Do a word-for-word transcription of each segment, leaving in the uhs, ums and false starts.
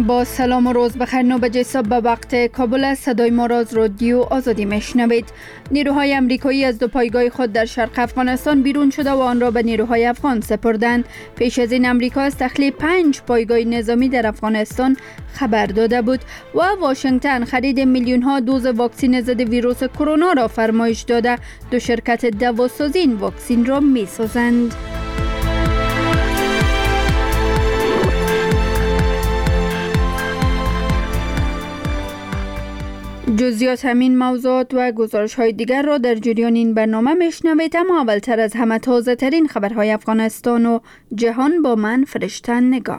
با سلام و روز بخیر. نو بجه صبح به وقت کابل است. صدای ما را از رادیو آزادی میشنوید. نیروهای امریکایی از دو پایگاه خود در شرق افغانستان بیرون شده و آن را به نیروهای افغان سپردند. پیش از این امریکا از تخلیه پنج پایگاه نظامی در افغانستان خبر داده بود و واشنگتن خرید میلیون ها دوز واکسن ضد ویروس کرونا را فرمایش داده. دو شرکت دواسازی این واکسن را می سازند. جزئیات همین موضوعات و گزارش های دیگر را در جریان این برنامه میشنوید، اما اولتر از همه تازه ترین خبرهای افغانستان و جهان با من فرشته نگاه.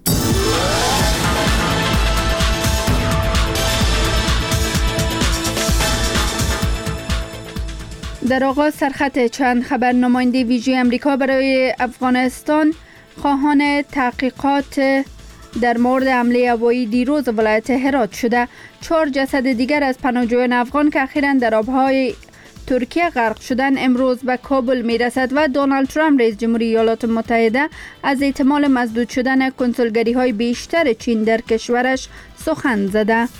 در آغاز سرخط چند خبر. نماینده ویژه امریکا برای افغانستان خواهان تحقیقات در مورد حمله هوایی دیروز ولایت هرات شده. چهار جسد دیگر از پناهجویان افغان که اخیراً در آبهای ترکیه غرق شدن امروز به کابل می رسد و دونالد ترامپ رئیس جمهوری ایالات متحده از احتمال مسدود شدن کنسولگری های بیشتر چین در کشورش سخن زده.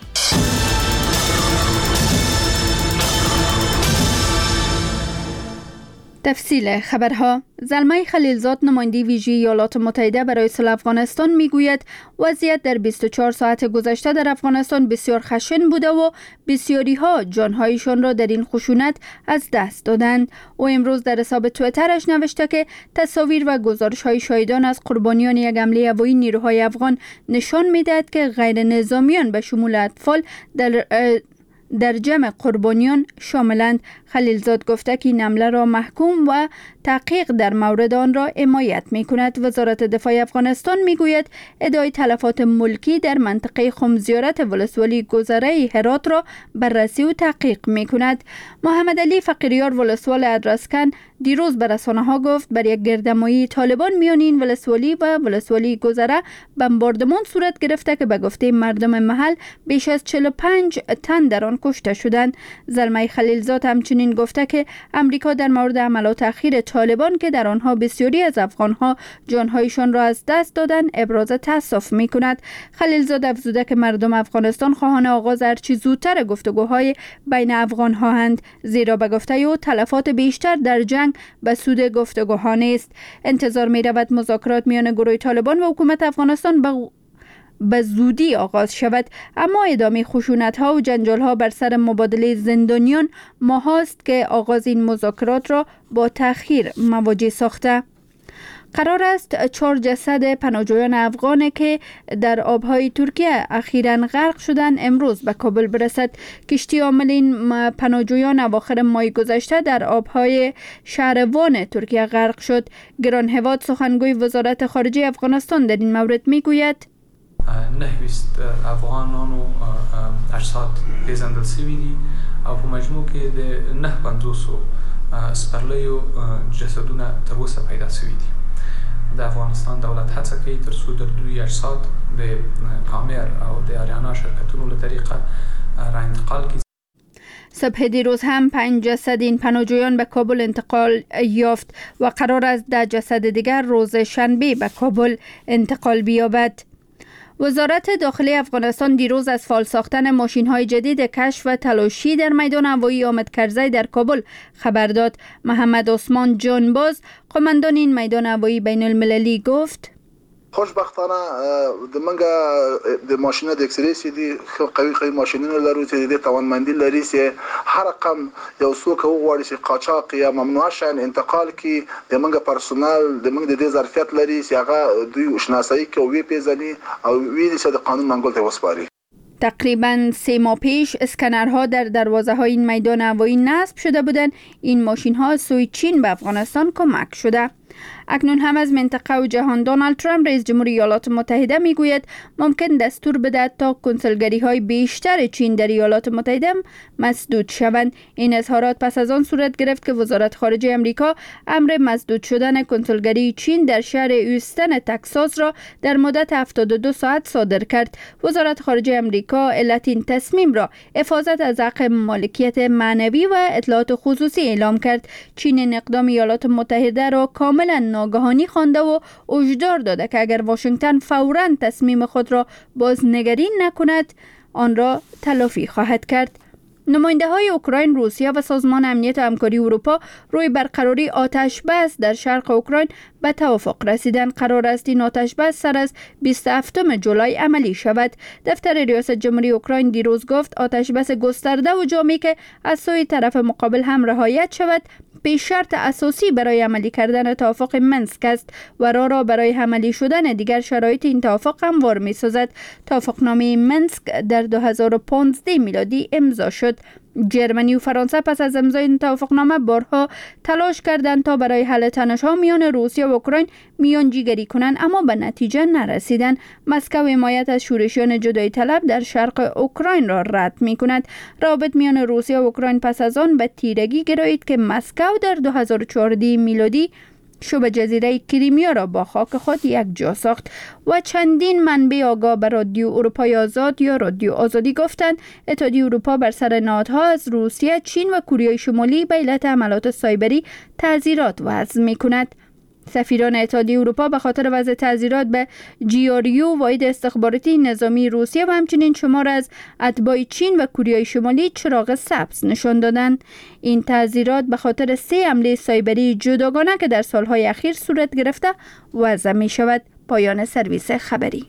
تفصیل خبرها. زلمه خلیلزاد نماینده ویژه ایالات متحده برای صلح افغانستان میگوید وضعیت در بیست و چهار ساعت گذشته در افغانستان بسیار خشن بوده و بسیاری ها جانهایشان را در این خشونت از دست دادند. او امروز در حساب توییترش نوشته که تصاویر و گزارش های شاهدان از قربانیان یک حمله هوایی نیروهای افغان نشان میدهد که غیر نظامیان به شمول اطفال در در جمع قربانیان شاملند. خلیلزاد گفته که این حمله را محکوم و تحقیق در مورد آن را حمایت می کند. وزارت دفاع افغانستان می گوید ادعای تلفات ملکی در منطقه خمزیارت ولسوالی گذره هرات را بررسی و تحقیق می کند. محمد علی فقیریار ولسوال ادرسکن دیروز به رسانه ها گفت بر یک گردمایی طالبان میان این ولسوالی و ولسوالی گذره بمباردمان صورت گرفته که به گفته مردم محل بیش از چهل و پنج تن در آن کشته شدند. زلمه خلیلزاد همچنین گفته که امریکا در مورد حملات اخیر طالبان که در آنها بسیاری از افغانها جانهایشان را از دست دادند ابراز تأسف می کند. خلیلزاد افزوده که مردم افغانستان خواهان آغاز هرچی زودتر گفتگوهای بین افغانها هستند، زیرا به گفته او تلفات بیشتر در جنگ به سود گفتگوها نیست. انتظار می رود مذاکرات میان گروه طالبان و حکومت افغانستان به به زودی آغاز شود، اما ادامه خشونت ها و جنجال ها بر سر مبادله زندانیان ماهاست که آغاز این مذاکرات را با تأخیر مواجه ساخته. قرار است چهار جسد پناهجویان افغان که در آبهای ترکیه اخیراً غرق شدند امروز به کابل برسد. کشتی حامل این پناهجویان اواخر ماه گذشته در آبهای شهر وان ترکیه غرق شد. گران هواد سخنگوی وزارت خارجه افغانستان در این مورد میگوید نهویست افغانان و اجساد پیژندل شوي دي او په مجموع کې د نه پنځوسو سپرلیو جسدونه تر اوسه پیدا شوي دي. د افغانستان دولت هڅه کوي تر څو د دوی اجساد د پامیر او د آریانا شرکتونو له طریقه را انتقال کړي. صبح دیروز هم پنج جسد این پناهجویان به کابل انتقال یافت و قرار است ده جسد دیگر روز شنبه به کابل انتقال بیابد. وزارت داخلی افغانستان دیروز از فعال ساختن ماشین‌های جدید کشف و تلاشی در میدان هوایی حامد کرزی در کابل خبر داد. محمد عثمان جانباز قماندان این میدان هوایی بین المللی گفت خوشبختانه د منګه د ماشینه د اکسری سي دي قوي قوي ماشینونه لرو چې د توانمندي لري چې هر رقم یو څوک وغواړي چې قاچاق یا ممنوع شان انتقال کی د منګه پرسونل د منګه د دې ظرفیت لري چې هغه دوی شناسایی کوي پیژني او ویلي چې د قانون منګول ته وسپاري. تقریباً سه ماه پیش اسکنرها در دروازه های این میدان هوایی نصب شده بودند. این ماشین ها سوی چین به افغانستان کمک شده. اکنون هم از منطقه و جهان دونالد ترامپ رئیس جمهوری ایالات متحده میگوید ممکن دستور بدهد تا کنسولگری های بیشتر چین در ایالات متحده مسدود شوند. این اظهارات پس از آن صورت گرفت که وزارت خارجه امریکا امر مسدود شدن کنسولگری چین در شهر هیوستن تگزاس را در مدت هفتاد و دو ساعت صادر کرد. وزارت خارجه امریکا آمریکا علت این تصمیم را حفاظت از حق مالکیت معنوی و اطلاعات خصوصی اعلام کرد. چین این اقدام ایالات متحده را کاملا ناگهانی خوانده و هشدار داده که اگر واشنگتن فوراً تصمیم خود را بازنگری نکند آن را تلافی خواهد کرد. نماینده های اوکراین، روسیه و سازمان امنیت و همکاری اروپا روی برقراری آتش بس در شرق اوکراین به توافق رسیدن. قرار است این آتش بس سر از بیست و هفتم جولای عملی شود. دفتر ریاست جمهوری اوکراین دیروز گفت آتش بس گسترده و جامعی که از سوی طرف مقابل هم رعایت شود پیش شرط اساسی برای عملی کردن توافق منسک است و راه را برای عملی شدن دیگر شرایط این توافق هموار می سازد. توافقنامه منسک در دو هزار و پانزده میلادی امضا شد. جرمنی و فرانسه پس از امضای این توافقنامه بارها تلاش کردند تا برای حل تنش‌ها میان روسیه و اوکراین میانجیگری کنند، اما به نتیجه نرسیدند. مسکو حمایت از شورشیان جدایی طلب در شرق اوکراین را رد می‌کند. روابط میان روسیه و اوکراین پس از آن به تیرگی گرایید که مسکو در دو هزار و چهارده میلادی شبه جزیره کریمیا را با خاک خود یک جا ساخت و چندین منبع آگاه به رادیو اروپای آزاد یا رادیو آزادی گفتند اتحادیه اروپا بر سر نهادها از روسیه، چین و کره شمالی به علت حملات سایبری تعزیرات وضع می‌کند. سفیران اتحادیه اروپا به خاطر وضع تعزیرات به جی آر یو واحد استخباراتی نظامی روسیه و همچنین شمار از اتباع چین و کره شمالی چراغ سبز نشان دادند. این تعزیرات به خاطر سه حمله سایبری جداگانه که در سالهای اخیر صورت گرفته وضع می شود. پایان سرویس خبری.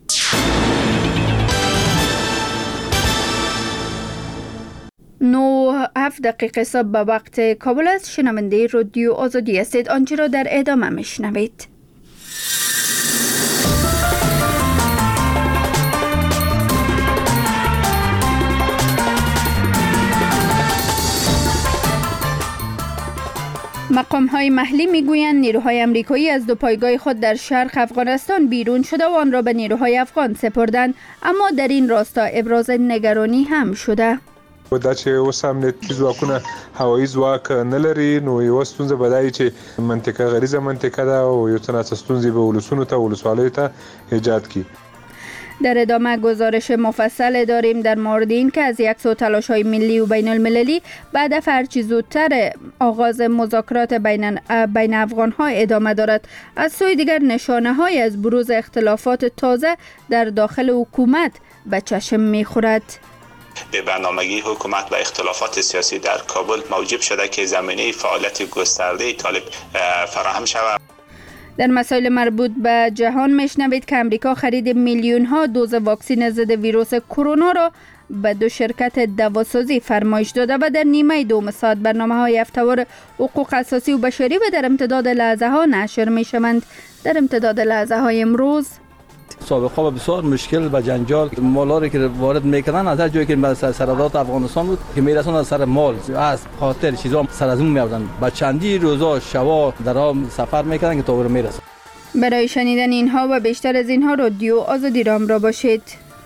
نو هفت دقیقه صبح به وقت کابل است. شنونده رادیو آزادی هستید. آنچه را در ادامه میشنوید. مقام های محلی میگویند نیروهای امریکایی از دو پایگاه خود در شرق افغانستان بیرون شده و آن را به نیروهای افغان سپردند، اما در این راستا ابراز نگرانی هم شده. دا چې اوس امنیتي ځواکونه هوایي ځواک نه لري نو یوه ستونزه به دا وي چې منطقه غریزه منطقه ده او یو څه ناڅه ستونزې به ولسونو ته ولسوالیو ته ایجاد کړي. در ادامه گزارش مفصل داریم در مورد این که از یک سو تلاش‌های ملی و بین المللی بعد از هرچی زودتر آغاز مذاکرات بین بین افغان‌ها ادامه دارد. از سوی دیگر نشانه‌های از بروز اختلافات تازه در داخل حکومت به چشم می‌خورد. به برنامگی حکومت و اختلافات سیاسی در کابل موجب شده که زمینه فعالیت گسترده طالب فراهم شود. در مسائل مربوط به جهان میشنوید که امریکا خرید میلیون ها دوز واکسن ضد ویروس کرونا را به دو شرکت دواسازی فرمایش داده و در نیمه دوم ساعت برنامه های هفته‌وار حقوق اساسی و بشری و در امتداد لحظه ها نشر می شوند. در امتداد لحظه های امروز سابقا بسیار مشکل و جنجال مالاری که وارد میکنن از هر جایی که به سرحدات افغانستان بود که میرسون از سر مال از خاطر چیزا سر از اون میاردن با چندی روزا شبا در راه سفر میکنن که تا اون میرسن. برای شنیدن اینها و بیشتر از اینها رادیو آزادی را همراه باشید.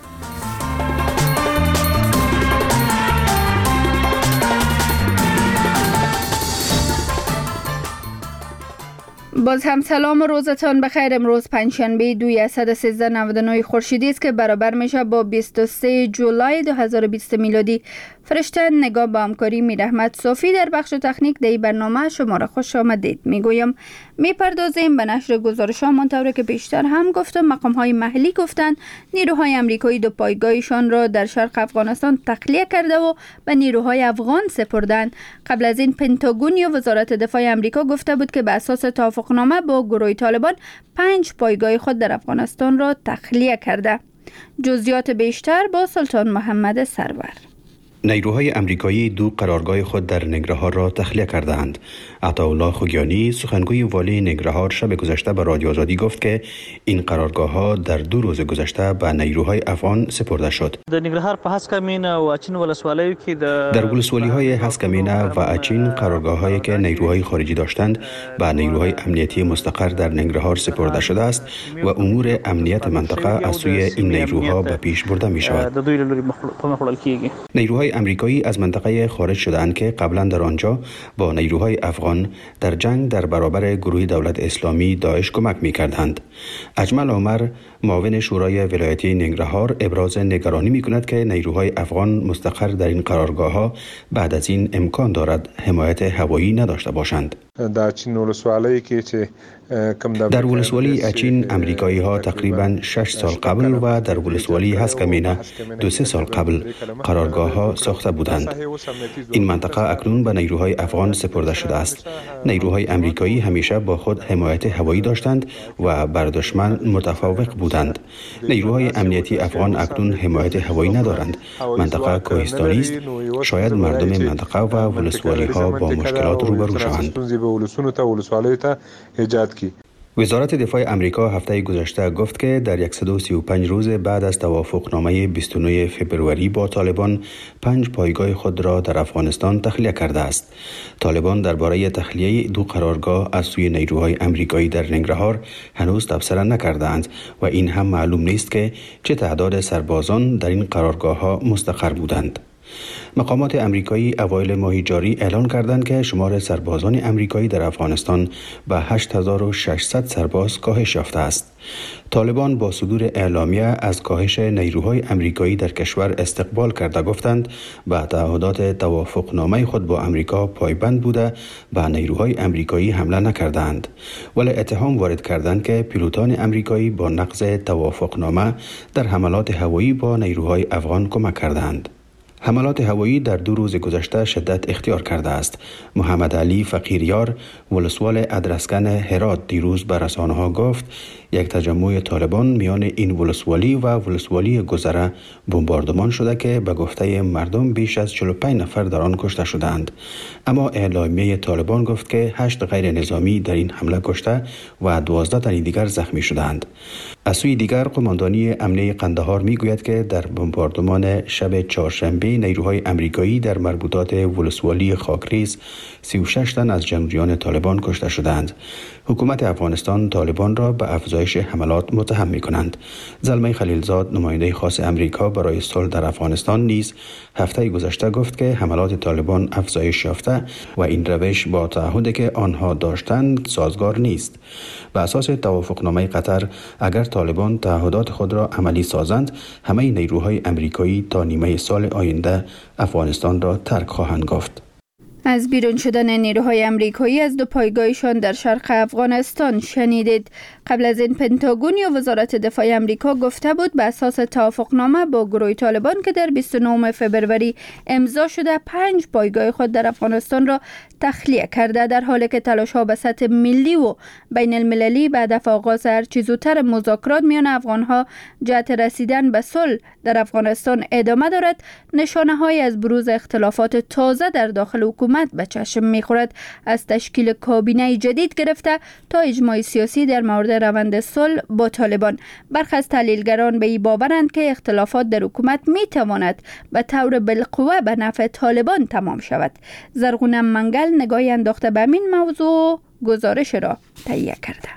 باز هم سلام و روزتان بخیر. امروز پنجشنبه دوی از صد و سیزده نود و نه خورشیدی است که برابر میشه با بیست و سه جولای دو هزار و بیست میلادی. فرشته نگاه با همکاری میر احمد صافی در بخش تکنیک دی برنامه شما را خوش آمدید میگویم. میپردازیم به نشر گزارش ها منطوره که بیشتر هم گفتم مقام های محلی گفتند نیروهای امریکایی دو پایگاهشان را در شرق افغانستان تخلیه کرده و به نیروهای افغان سپردند. قبل از این پنتاگون یا وزارت دفاع امریکا گفته بود که به اساس توافقنامه با گروه طالبان پنج پایگاه خود در افغانستان را تخلیه کرده. جزئیات بیشتر با سلطان محمد سرور. نیروهای امریکایی دو قرارگاه خود در ننگرهار را تخلیه کردند. عطاالله خوگیانی سخنگوی والی ننگرهار شب گذشته به رادیو آزادی گفت که این قرارگاه ها در دو روز گذشته به نیروهای افغان سپرده شد. در ننگرهار په هسکمینه و اچین ولسوالیو کې در ولسوالی های هسکمینه و اچین قرارگاه هایی که نیروهای خارجی داشتند به نیروهای امنیتی مستقر در ننگرهار سپرده شده است و امور امنیت منطقه از سوی این نیروها به پیش برده می شود. نیروهای نیروهای امریکایی از منطقه خارج شدند که قبلا در آنجا با نیروهای افغان در جنگ در برابر گروه دولت اسلامی داعش کمک می‌کردند. اجمل عمر معاون شورای ولایتی ننگرهار ابراز نگرانی می‌کند که نیروهای افغان مستقر در این قرارگاه‌ها بعد از این امکان دارد حمایت هوایی نداشته باشند. در چین ولسوالی که چه در ولسوالی اچین امریکایی ها تقریبا شش سال قبل و در ولسوالی هسکمینه دو سه سال قبل قرارگاه ها ساخته بودند. این منطقه اکنون به نیروهای افغان سپرده شده است. نیروهای امریکایی همیشه با خود حمایت هوایی داشتند و بر دشمن متفوق بودند. نیروهای امنیتی افغان اکنون حمایت هوایی ندارند. منطقه کوهستانی است. شاید مردم منطقه و ولسوالی ها با مشکلات روبرو شوند. وزارت دفاع امریکا هفته گذشته گفت که در صد و سی و پنج روز بعد از توافقنامه بیست و نه فوریه با طالبان پنج پایگاه خود را در افغانستان تخلیه کرده است. طالبان درباره تخلیه دو قرارگاه از سوی نیروهای امریکایی در ننگرهار هنوز تبصره نکردند و این هم معلوم نیست که چه تعداد سربازان در این قرارگاه ها مستقر بودند. مقامات امریکایی اوایل ماه جاری اعلان کردند که شمار سربازان امریکایی در افغانستان به هشت هزار و ششصد سرباز کاهش یافته است. طالبان با صدور اعلامیه از کاهش نیروهای امریکایی در کشور استقبال کرده گفتند به تعهدات توافقنامه خود با امریکا پایبند بوده و نیروهای امریکایی حمله نکردند، ولی اتهام وارد کردند که پیلوتان امریکایی با نقض توافقنامه در حملات هوایی با نیروهای افغان کمک کردند. حملات هوایی در دو روز گذشته شدت اختیار کرده است. محمد علی فقیریار ولسوال ادرسکن هرات دیروز به رسانه‌ها گفت یک تجمع طالبان میان این ولسوالی و ولسوالی گذره بمباردمان شده که به گفته مردم بیش از چهل و پنج نفر در آن کشته شدند. اما اعلامیه طالبان گفت که هشت غیر نظامی در این حمله کشته و دوازده تن دیگر زخمی شدند. از سوی دیگر قماندانی امنیه قندهار میگوید که در بمباردمان شب چهارشنبه نیروهای امریکایی در مربوطات ولسوالی خاکریز سی و شش تن از جنگجویان طالبان کشته شدند. حکومت افغانستان طالبان را به افزایش حملات متهم می‌کنند. زلمه خلیلزاد نماینده خاص امریکا برای صلح در افغانستان نیز هفته گذشته گفت که حملات طالبان افزایش یافته و این روش با تعهدی که آنها داشتند سازگار نیست. به اساس توافقنامه قطر اگر طالبان تعهدات خود را عملی سازند همه نیروهای امریکایی تا نیمه سال آینده افغانستان را ترک خواهند گفت. از بیرون شدن نیروهای امریکایی از دو پایگاهشان در شرق افغانستان شنیدید. قبل از این پنتاگون یا وزارت دفاع امریکا گفته بود به اساس توافقنامه با گروه طالبان که در بیست و نه فوریه امضا شده پنج پایگاه خود در افغانستان را تخلیه کرده، در حالی که تلاش‌ها به سطح ملی و بین المللی بعد از آغاز هرچه زودتر مذاکرات میان افغان‌ها جهت رسیدن به صلح در افغانستان ادامه دارد. نشانه‌هایی از بروز اختلافات تازه در داخل حکومت به چشم می‌خورد، از تشکیل کابینه جدید گرفته تا اجماع سیاسی در مورد روند صلح با طالبان. برخی از تحلیلگران به این باورند که اختلافات در حکومت می‌تواند به طور بالقوه به نفع طالبان تمام شود. زرغونه منگل نگاهی انداخته به این موضوع گزارش را تهیه کرده.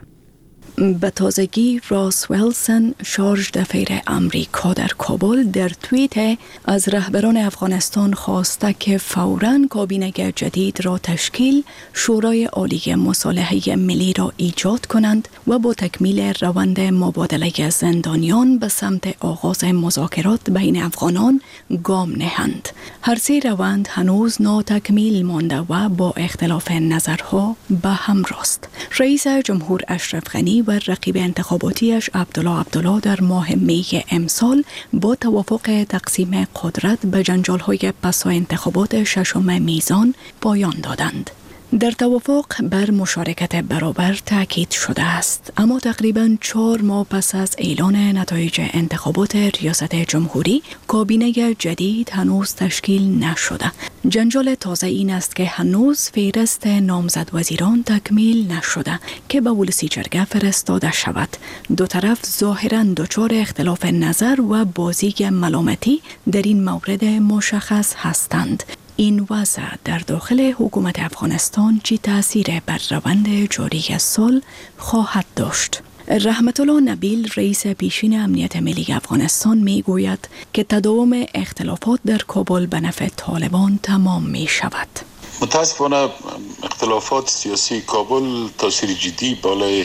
به تازگی راس ویلسون شارژ دفیر امریکا در کابل در توییت از رهبران افغانستان خواسته که فوراً کابینه جدید را تشکیل، شورای عالی مصالحه ملی را ایجاد کنند و با تکمیل روند مبادله زندانیان به سمت آغاز مذاکرات بین افغانان گام نهند. هر سه روند هنوز ناتکمیل مانده و با اختلاف نظرها به هم راست. رئیس جمهور اشرف غنی و رقیب انتخاباتیش عبدالله عبدالله در ماه می امسال با توافق تقسیم قدرت به جنجال‌های پس انتخابات ششم میزان پایان دادند. در توافق بر مشارکت برابر تاکید شده است، اما تقریباً چهار ماه پس از اعلان نتایج انتخابات ریاست جمهوری کابینه جدید هنوز تشکیل نشده. جنجال تازه این است که هنوز فهرست نامزد وزیران تکمیل نشده که به ولسی جرگه فرستاده شود. دو طرف ظاهراً دچار اختلاف نظر و بازی ملامتی در این مورد مشخص هستند. این وضع در داخل حکومت افغانستان چه تأثیر بر روند جاری صلح خواهد داشت؟ رحمت الله نبیل رئیس پیشین امنیت ملی افغانستان می گوید که تداوم اختلافات در کابل به نفع طالبان تمام می شود. متاسفانه اختلافات سیاسی کابل تاثیر جدی بالای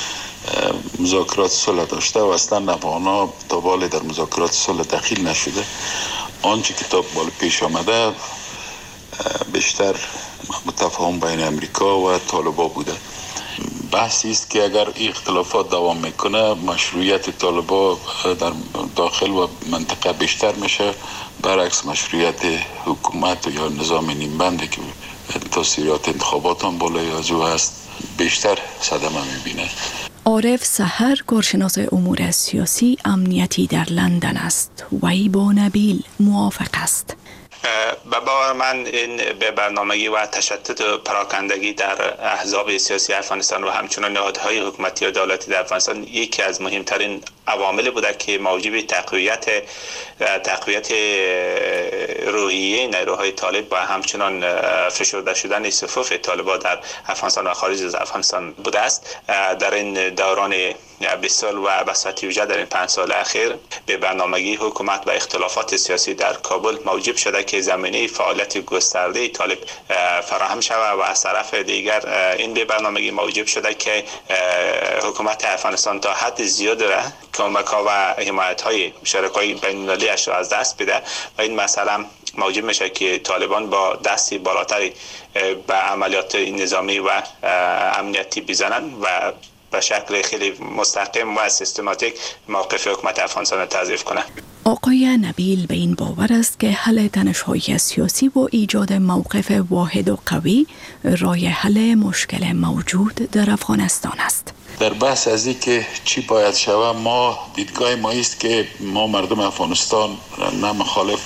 مذاکرات صلح داشته و اصلا افغان‌ها تا بالا در مذاکرات صلح دخیل نشده. آنچه که تا بالا پیش آمده بیشتر متفاهم بین امریکا و طالبان بوده. بحثی است که اگر این اختلافات دوام میکنه مشروعیت طالبان در داخل و منطقه بیشتر میشه، برعکس مشروعیت حکومت یا نظام نیمبندی که تاثیرات انتخابات هم بالای از او هست بیشتر صدمه میبینه. عارف سحر کارشناس امور سیاسی امنیتی در لندن است. وی با نبیل موافق است. به باور من این به برنامگی و تشتت و پراکندگی در احزاب سیاسی افغانستان و همچنین نهادهای حکومتی و دولتی در افغانستان یکی از مهمترین عوامل بوده که موجب تقویت تقویت روحیه نیروهای طالب و همچنان فشرده شدن صفوف طالبان در افغانستان و خارج از افغانستان بوده است. در این دوران بیست سال و بساطی وجه در این پنج سال اخیر به برنامگی حکومت و اختلافات سیاسی در کابل موجب شده که زمینه فعالیت گسترده طالب فراهم شود و از طرف دیگر این به برنامگی موجب شده که حکومت افغانستان تا حد زیاد را کمک‌ها و حمایت‌های شرکای بین‌المللی اش را از دست بده و این مسئله موجب میشه که طالبان با دستی بالاتری به عملیات نظامی و امنیتی بزنند و به شکل خیلی مستقیم و سیستماتیک موقف حکومت افغانستان را تضعیف کنه. آقای نبیل به این باور است که حل تنش‌های سیاسی و ایجاد موقف واحد و قوی راه حل مشکل موجود در افغانستان است. در بحث از این که چی باید شود، ما دیدگاه ما است که ما مردم افغانستان نه مخالف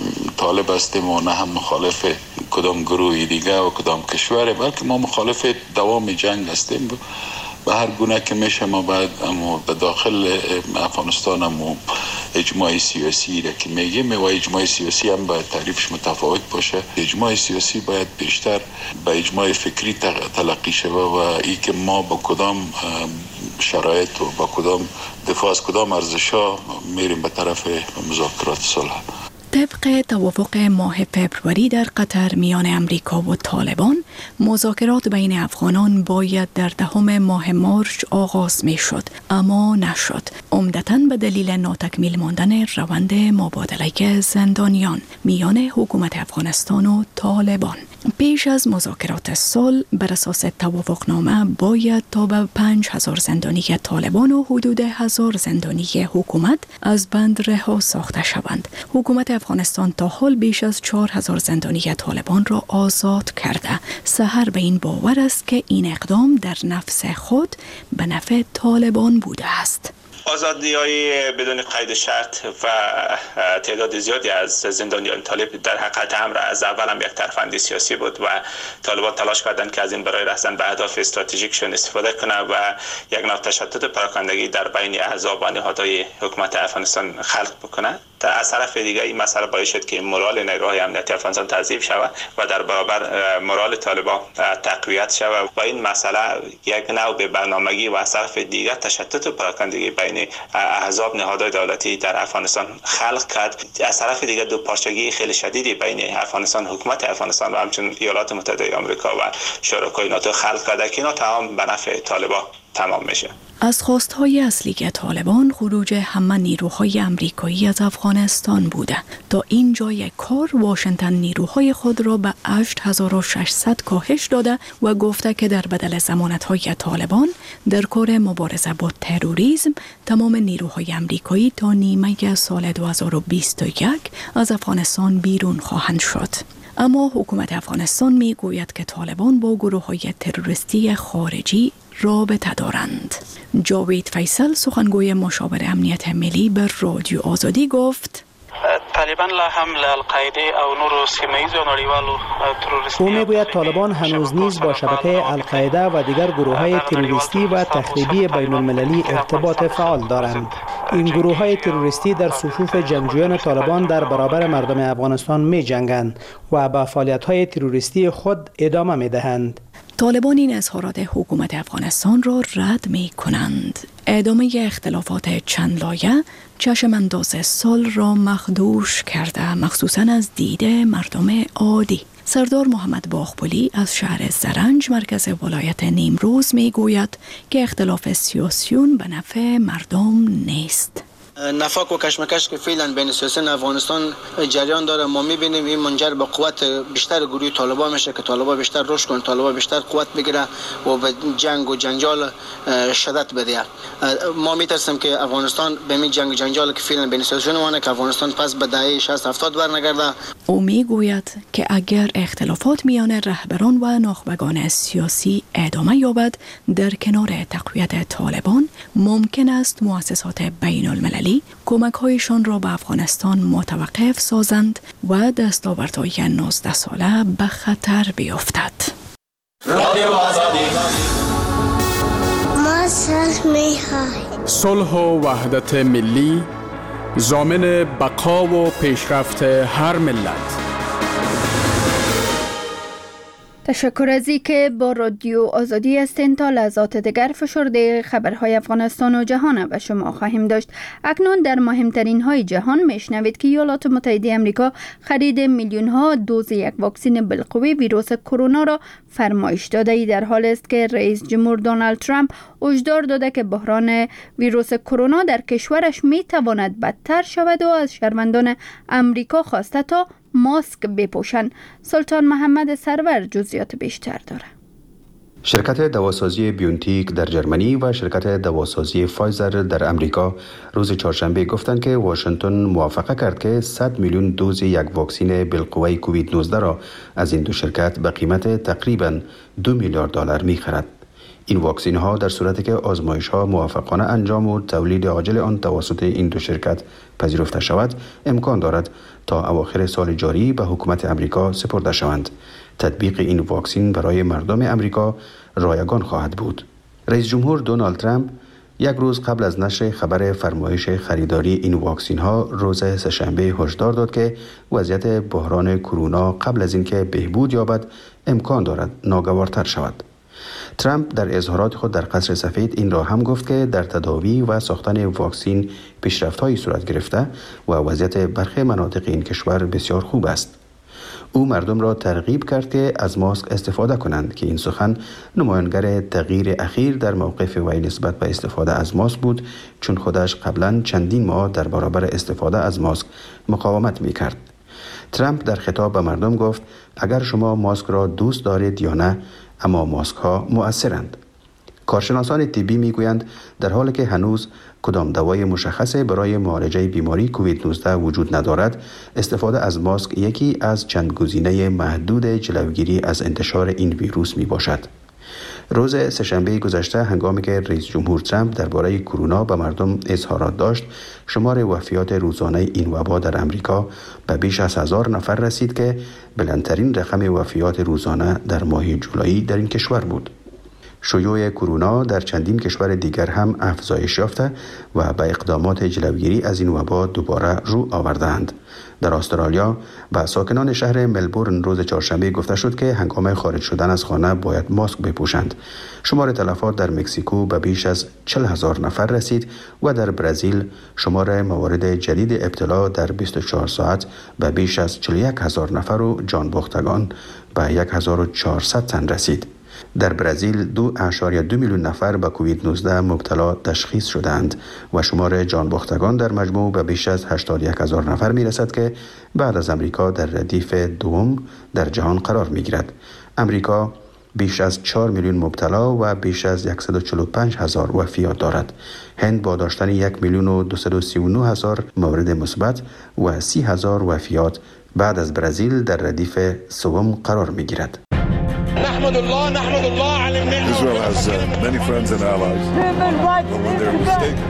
طالب هستیم و نه هم مخالف کدام گروه دیگه و کدام کشوره، بلکه ما مخالف دوام جنگ هستیم. به هر گونه که میشه ما باید اما به داخل افغانستان هم اجماع سیاسی را که میگیم و اجماع سیاسی هم باید تعریفش متفاوت باشه. اجماع سیاسی باید بیشتر به اجماع فکری تلقی شود و ای که ما با کدام شرایط و با کدام دفاع از کدام ارزش‌ها میریم به طرف مذاکرات صلح. طبق توافق ماه فبروری در قطر میان امریکا و طالبان، مذاکرات بین افغانان باید در دهم ماه مارچ آغاز می شد، اما نشد. عمدتاً به دلیل ناتکمیل ماندن روند مبادله زندانیان میان حکومت افغانستان و طالبان. پیش از مذاکرات صلح بر اساس توافقنامه باید تا به پنج هزار زندانی طالبان و حدود هزار زندانی حکومت از بند رها ساخته شوند. حکومت افغانستان تا حال بیش از چهار هزار زندانی طالبان را آزاد کرده. سحر به این باور است که این اقدام در نفس خود به نفع طالبان بوده است. آزادی‌های بدون قید شرط و تعداد زیادی از زندانیان طالب در حقیقت امر از اول هم یک ترفند سیاسی بود و طالبان تلاش کردند که از این برای رسیدن به اهداف استراتژیکشون استفاده کنه و یک نوع تشتت پراکندگی در بین احزاب و نهادهای حکومت افغانستان خلق بکنه. از طرف دیگه این مسئله باعث شد که مورال نیروهای امنیتی افغانستان تضعیف شود و در برابر مورال طالبان تقویت شود و این مسئله یک نوع به برنامگی و از طرف دیگه تشتت و پراکندگی بین احزاب نهادهای دولتی در افغانستان خلق کرد. از طرف دیگه دو پارچگی خیلی شدیدی بین افغانستان، حکومت افغانستان و همچنین ایالات متحده آمریکا و شرکای ناتو خلق کرده که اینا تمام به نفع طالبان تمام میشه. از خواستهای اصلی طالبان خروج همه نیروهای امریکایی از افغانستان بوده. تا این جای کار واشنگتن نیروهای خود را به هشت هزار و ششصد کاهش داده و گفته که در بدل ضمانت‌های طالبان در کار مبارزه با تروریسم تمام نیروهای امریکایی تا نیمه سال دو هزار و بیست و یک از افغانستان بیرون خواهند شد. اما حکومت افغانستان می گوید که طالبان با گروه‌های تروریستی خارجی رابطه دارند. جاوید فیصل سخنگوی مشاور امنیت ملی به رادیو آزادی گفت: طالبان لا هم القاعده او نور سیمه‌ای و نړیوالو تروریستی. او میگوید طالبان هنوز نیز با شبکه القاعده و دیگر گروه‌های تروریستی و تخریبی بین‌المللی ارتباط فعال دارند. این گروه‌های تروریستی در صفوف جنگجویان طالبان در برابر مردم افغانستان می جنگند و به فعالیت‌های تروریستی خود ادامه می دهند. طالبان این اظهارات حکومت افغانستان را رد می کنند. ادامه اختلافات چند لایه چشم انداز صلح را مخدوش کرده، مخصوصاً از دید مردم عادی. سردار محمد باغپلی از شهر زرنج مرکز ولایت نیمروز می گوید که اختلاف سیاسیون به نفع مردم نیست. نفاق و کشمکش که فعلا بین سیاسیون افغانستان جریان داره، ما میبینیم این منجر به قوت بیشتر گروه طالبان میشه که طالبان بیشتر رشد کنه، طالبان بیشتر قوت بگیره و به جنگ و جنجال شدت بده. ما میترسیم که افغانستان به این جنگ و جنجال که فعلا بین سیاسیون وانه که افغانستان پس به دهه شصت هفتاد برنگرده. او میگوید که اگر اختلافات میان رهبران و ناخبگان سیاسی ادامه یابد، در کنار تقویت طالبان ممکن است مؤسسات بین المللی کمک‌هایشان را به افغانستان متوقف سازند و دستاوردهای نوزده ساله به خطر بیفتد. صلح و وحدت ملی ضامن بقا و پیشرفت هر ملت. تشکر از این که با رادیو آزادی هستین. تا لحظات دیگر فشرده خبرهای افغانستان و جهان به شما خواهیم داشت. اکنون در مهمترین های جهان میشنوید که ایالات متحده آمریکا خرید میلیون ها دوز یک واکسن بالقوه ویروس کرونا را فرمایش داده. ای در حال است که رئیس جمهور دونالد ترامپ هشدار داده که بحران ویروس کرونا در کشورش می تواند بدتر شود و از شهروندان آمریکا خواسته تا ماسک بپوشند. سلطان محمد سرور جزئیات بیشتر داره. شرکت دواسازی بیونتیک در جرمنی و شرکت دواسازی فایزر در امریکا روز چهارشنبه گفتند که واشنگتن موافقه کرد که صد میلیون دوز یک واکسن بالقوه کووید نوزده را از این دو شرکت به قیمت تقریباً دو میلیارد دلار می‌خرد. این واکسن ها در صورتی که آزمایش ها موفقانه انجام و تولید عاجل آن توسط این دو شرکت پذیرفته شود، امکان دارد تا اواخر سال جاری به حکومت امریکا سپرده شوند. تطبیق این واکسن برای مردم امریکا رایگان خواهد بود. رئیس جمهور دونالد ترامپ یک روز قبل از نشر خبر فرمایش خریداری این واکسن ها روز سه‌شنبه هشدار داد که وضعیت بحران کرونا قبل از اینکه بهبود یابد امکان دارد ناگوارتر شود. ترامپ در اظهارات خود در قصر سفید این را هم گفت که در تداوی و ساختن واکسن پیشرفت‌هایی صورت گرفته و وضعیت برخی مناطق این کشور بسیار خوب است. او مردم را ترغیب کرد که از ماسک استفاده کنند که این سخن نمایانگر تغییر اخیر در موقف وی نسبت به استفاده از ماسک بود، چون خودش قبلا چندین ماه در برابر استفاده از ماسک مقاومت می‌کرد. ترامپ در خطاب به مردم گفت اگر شما ماسک را دوست دارید یا نه، اما ماسک ها مؤثرند. کارشناسان طبی میگویند در حالی که هنوز کدام دوای مشخصه برای معالجه بیماری کووید نوزده وجود ندارد، استفاده از ماسک یکی از چند گزینه محدود جلوگیری از انتشار این ویروس می باشد. روز سه‌شنبه گذشته هنگامی که رئیس جمهور ترامپ درباره کرونا به مردم اظهارات داشت، شمار وفیات روزانه این وبا در امریکا به بیش از هزار نفر رسید که بلندترین رقم وفیات روزانه در ماه جولای در این کشور بود. شیوع کرونا در چندین کشور دیگر هم افزایش یافته و به اقدامات جلوگیری از این وبا دوباره رو آوردند. در استرالیا به ساکنان شهر ملبورن روز چهارشنبه گفته شد که هنگام خارج شدن از خانه باید ماسک بپوشند. شمار تلفات در مکزیکو به بیش از چهل هزار نفر رسید و در برزیل شمار موارد جدید ابتلا در بیست و چهار ساعت به بیش از چهل و یک هزار نفر و جان باختگان به یک هزار و چهارصد تن رسید. در برزیل دو اعشاریه دو میلیون نفر به کووید نوزده مبتلا تشخیص شدند و شمار جان باختگان در مجموع به بیش از هشتاد و یک هزار نفر می رسد که بعد از امریکا در ردیف دوم در جهان قرار می گیرد. امریکا بیش از چهار میلیون مبتلا و بیش از صد و چهل و پنج هزار وفیات دارد. هند با داشتن یک میلیون و دویست و سی و نه هزار مورد مثبت و سی هزار وفیات بعد از برزیل در ردیف سوم قرار می گیرد. نحمد الله نحمد الله على النعمة. Israel has uh, many friends and allies. But when they're mistaken.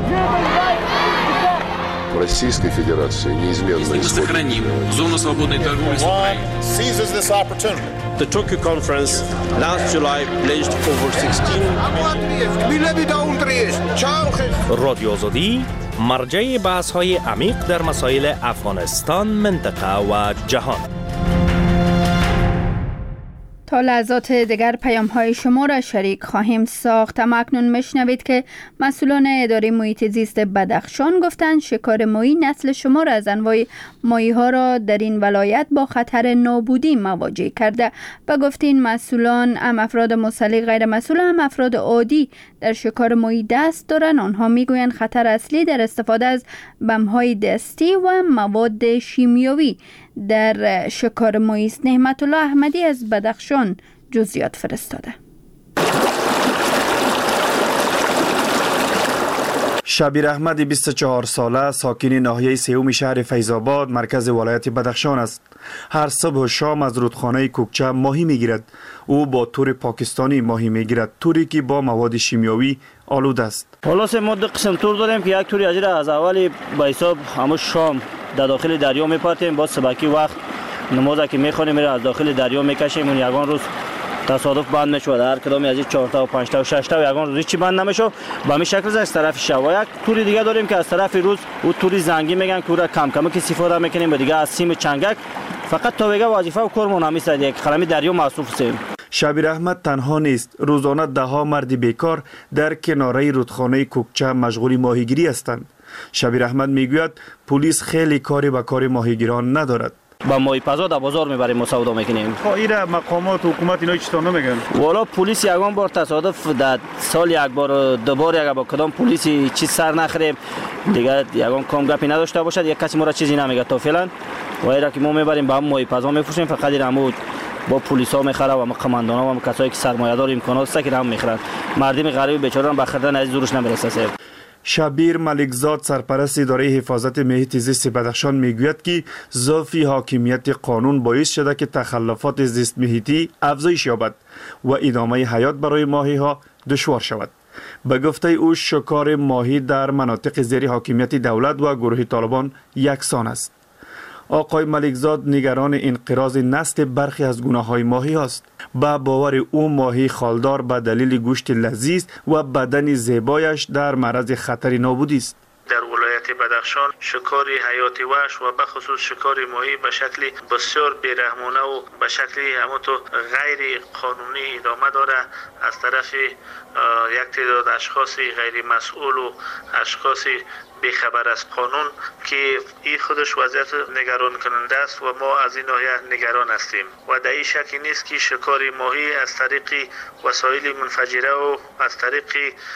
Российской Федерации неизменно исходит. Сохраним зону свободной торговли с Украиной. Seizes this opportunity. The Tokyo conference last July pledged over sixteen. رادیو آزادی مرجع بحث‌های عمیق در مسائل افغانستان، منطقه و جهان. تا لحظات دیگر پیام های شما را شریک خواهیم ساخت. اما اکنون میشنوید که مسئولان اداره محیط زیست بدخشان گفتند شکار ماهی نسل شمار از انواع ماهی ها را در این ولایت با خطر نابودی مواجه کرده. و گفتین مسئولان هم افراد مسلح غیر مسئول هم افراد عادی در شکار ماهی دست دارند. آنها میگویند خطر اصلی در استفاده از بم های دستی و مواد شیمیایی در شکار ماهی است. نعمت الله احمدی از بدخشان جزئیات فرستاده. شبیر احمدی بیست و چهار ساله ساکن ناحیه سیوم شهر فیض‌آباد مرکز ولایت بدخشان است. هر صبح و شام از رودخانه کوکچه ماهی میگیرد. او با تور پاکستانی ماهی میگیرد، توری که با مواد شیمیایی آلوده است. حالا سه مدت قسم تور داریم که یک توری اجرا از اولی با حساب همون شام در داخل دریا میپرتیم، با سبکی وقت نماز که میخونیم میره از داخل دریا میکشیم. اون یگان روز تصادف بند میشود، هر کدام از این چهار تا و پنج تا و شش تا و یگان روز چی بند نمیشود. به همین شکل از طرف شب و یک توری دیگه داریم که از طرف روز او توری زنگی میگن که کم کم که استفاده میکنیم. و دیگه از سیم چنگک فقط تا بگه وظیفه و کارمون همیست یک خرمی دریا مصروف سیم. شبیر احمد تنها نیست. روزانه ده ها مرد بیکار در کناره رودخانه کوکچه مشغول ماهیگیری هستند. شبیر احمد میگوید پلیس خیلی کاری با کار ماهیگیران ندارد. با ماهی پزا در بازار میبریم مساوده میکنیم. خب اینا مقامات حکومت اینا چطور نمیگن؟ والا پلیس یگان بار تصادف در سال یک بار دو بار یک با کدام پلیسی چیز سر نخریم دیگه یگان کام گپی نداشته باشد یک کسی ما را چیزی نمیگه تا فعلا. و اینا که ما میبریم با ماهی پزا میفروشیم فقط ایرمو با پلیس ها میخره و قماندان ها و کسایی که سرمایه دار امکانات است که هم میخرن. مردم غریب بیچاره به خریدن از زورش نمیرسه. شبیر ملکزاد سرپرست اداره حفاظت محیط زیست بدخشان میگوید که ضعف حاکمیت قانون باعث شده که تخلفات زیست محیطی افزایش یابد و ادامه حیات برای ماهی ها دشوار شود. به گفته او شکار ماهی در مناطق زیر حاکمیت دولت و گروه طالبان یکسان است. آقای ملکزاد نگران انقراض نسل برخی از گونه‌های ماهی است. با باور او ماهی خالدار به دلیل گوشت لذیذ و بدن زیبایش در معرض خطر نابودی است. در ولایت بدخشان شکار حیاتی وحش و به خصوص شکار ماهی به شکل بسیار بیرحمانه و به شکل همونطور غیر قانونی ادامه داره از طرف یک تعداد اشخاص غیر مسئول و اشخاص بیخبر از قانون که این خودش وضعیت نگران کننده است و ما از این ناحیه نگران هستیم و در این شکی نیست که شکار ماهی از طریق وسایل منفجره و از طریق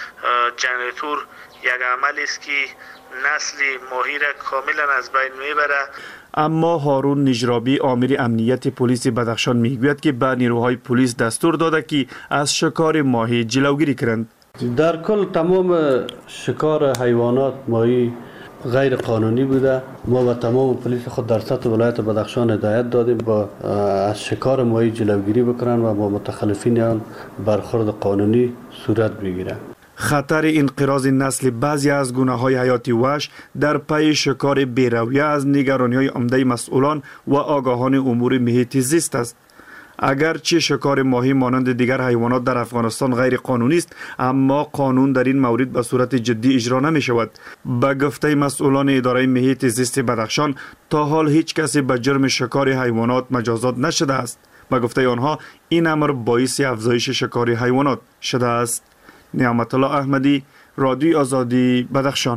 جنراتور یک عمل است که نسل ماهی را کاملا از بین میبره. اما هارون نجرابی آمر امنیت پلیس بدخشان میگوید که به نیروهای پلیس دستور داده که از شکار ماهی جلوگیری کنند. در کل تمام شکار حیوانات ماهی غیر قانونی بوده. ما به تمام پلیس خود در سطح ولایت بدخشان هدایت دادیم با از شکار ماهی جلوگیری بکنن و با متخلفین آن برخورد قانونی صورت بگیرند. خطر انقراض نسل بعضی از گونه‌های حیاتی وحش در پی شکار بی‌رویه از نگرانی‌های عمده مسئولان و آگاهان امور محیط زیست است. اگرچه شکار ماهی مانند دیگر حیوانات در افغانستان غیر قانونی است، اما قانون در این مورد به صورت جدی اجرا نمی شود. به گفته مسئولان اداره محیط زیست بدخشان تا حال هیچ کسی به جرم شکار حیوانات مجازات نشده است. به گفته آنها این امر باعث افزایش شکار حیوانات شده است. نعمت الله احمدی، رادیو آزادی، بدخشان.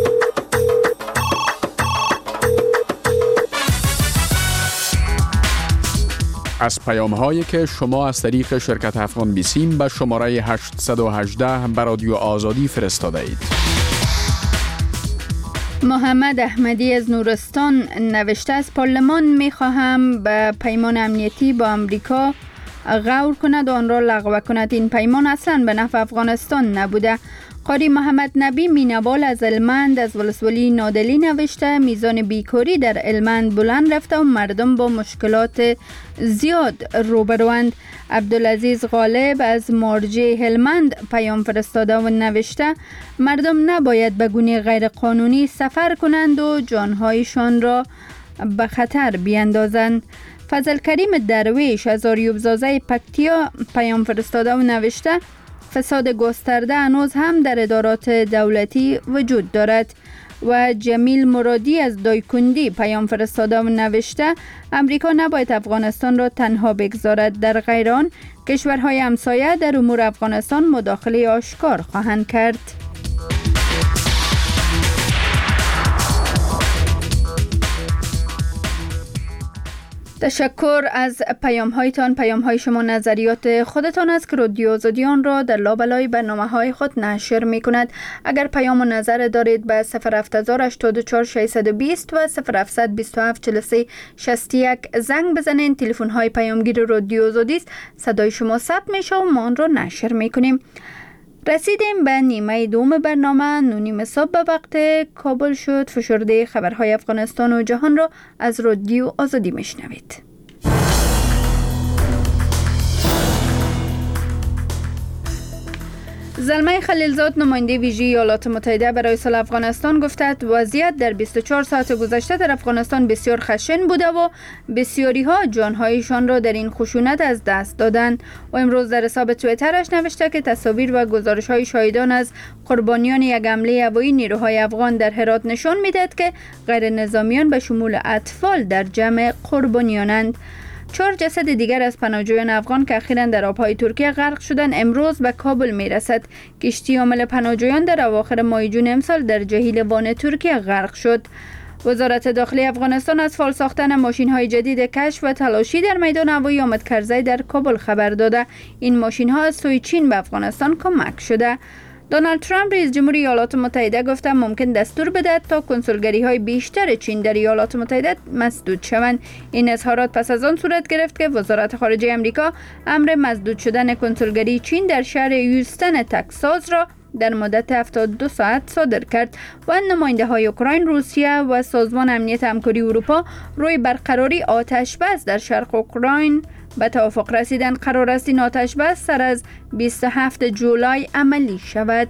از پیام هایی که شما از طریق شرکت افغان بیسیم به شماره هشت یک هشت به رادیو آزادی فرستاده اید. محمد احمدی از نورستان نوشته از پارلمان میخواهم به پیمان امنیتی با امریکا غور کند و آن را لغو کند. این پیمان اصلا به نفع افغانستان نبوده. قاری محمد نبی مینوال از المند از ولسوالی نادلی نوشته میزان بیکاری در المند بلند رفته و مردم با مشکلات زیاد روبروند. عبدالعزیز غالب از مارجه هلمند پیام فرستاده و نوشته مردم نباید به گونه غیر قانونی سفر کنند و جانهایشان را به خطر بیندازند. فضل کریم درویش از آریوب زازه پکتیا پیام فرستاده و نوشته فساد گسترده هنوز هم در ادارات دولتی وجود دارد. و جمیل مرادی از دایکندی پیام فرستاده و نوشته امریکا نباید افغانستان را تنها بگذارد. در غیر آن کشورهای همسایه در امور افغانستان مداخله آشکار خواهند کرد. تشکر از پیام هایتان. پیام های شما نظریات خودتان است که رادیو آزادی آن را در لابلای برنامه های خود نشر می کند. اگر پیام و نظر دارید به صفر هفت هشت چهار شش دو صفر و صفر هفت دو هفت چهار سه شصت و یک زنگ بزنید. تلفن های پیامگیر رادیو آزادی است. صدای شما ثبت می شود و ما آن را نشر می کنیم. رسیدیم به نیمه دوم برنامه. نونیم صبح به وقت کابل شد. فشرده خبرهای افغانستان و جهان را از رادیو آزادی میشنوید. زلمه خلیلزاد نماینده ویژه ایالات متحده برای صلح افغانستان گفته وضعیت در بیست و چهار ساعت گذشته در افغانستان بسیار خشن بوده و بسیاری ها جانهایشان را در این خشونت از دست دادند. و امروز در حساب توییترش نوشته که تصاویر و گزارش های شاهدان از قربانیان یک حمله هوایی نیروهای افغان در هرات نشان میدهد که غیر نظامیان به شمول اطفال در جمع قربانیانند. چهار جسد دیگر از پناهجویان افغان که اخیراً در آبهای ترکیه غرق شدند امروز به کابل میرسد. کشتی حامل پناهجویان در اواخر ماه جون امسال در جهیل وان ترکیه غرق شد. وزارت داخلی افغانستان از فعال ساختن ماشین‌های جدید کشف و تلاشی در میدان هوایی حامد کرزی در کابل خبر داده. این ماشین‌ها از سوی چین به افغانستان کمک شده. دونالد ترامپ رئیس جمهوری ایالات متحده گفته ممکن دستور بدهد تا کنسولگری های بیشتر چین در ایالات متحده مسدود شوند. این اظهارات پس از آن صورت گرفت که وزارت خارجه امریکا امر مسدود شدن کنسولگری چین در شهر هیوستن تکساس را در مدت هفتاد و دو ساعت صادر کرد و نماینده های اوکراین، روسیه و سازمان امنیت همکاری اروپا روی برقراری آتش بس در شرق اوکراین به توافق رسیدن. قرار است این آتش بس سر از بیست و هفتم جولای عملی شود.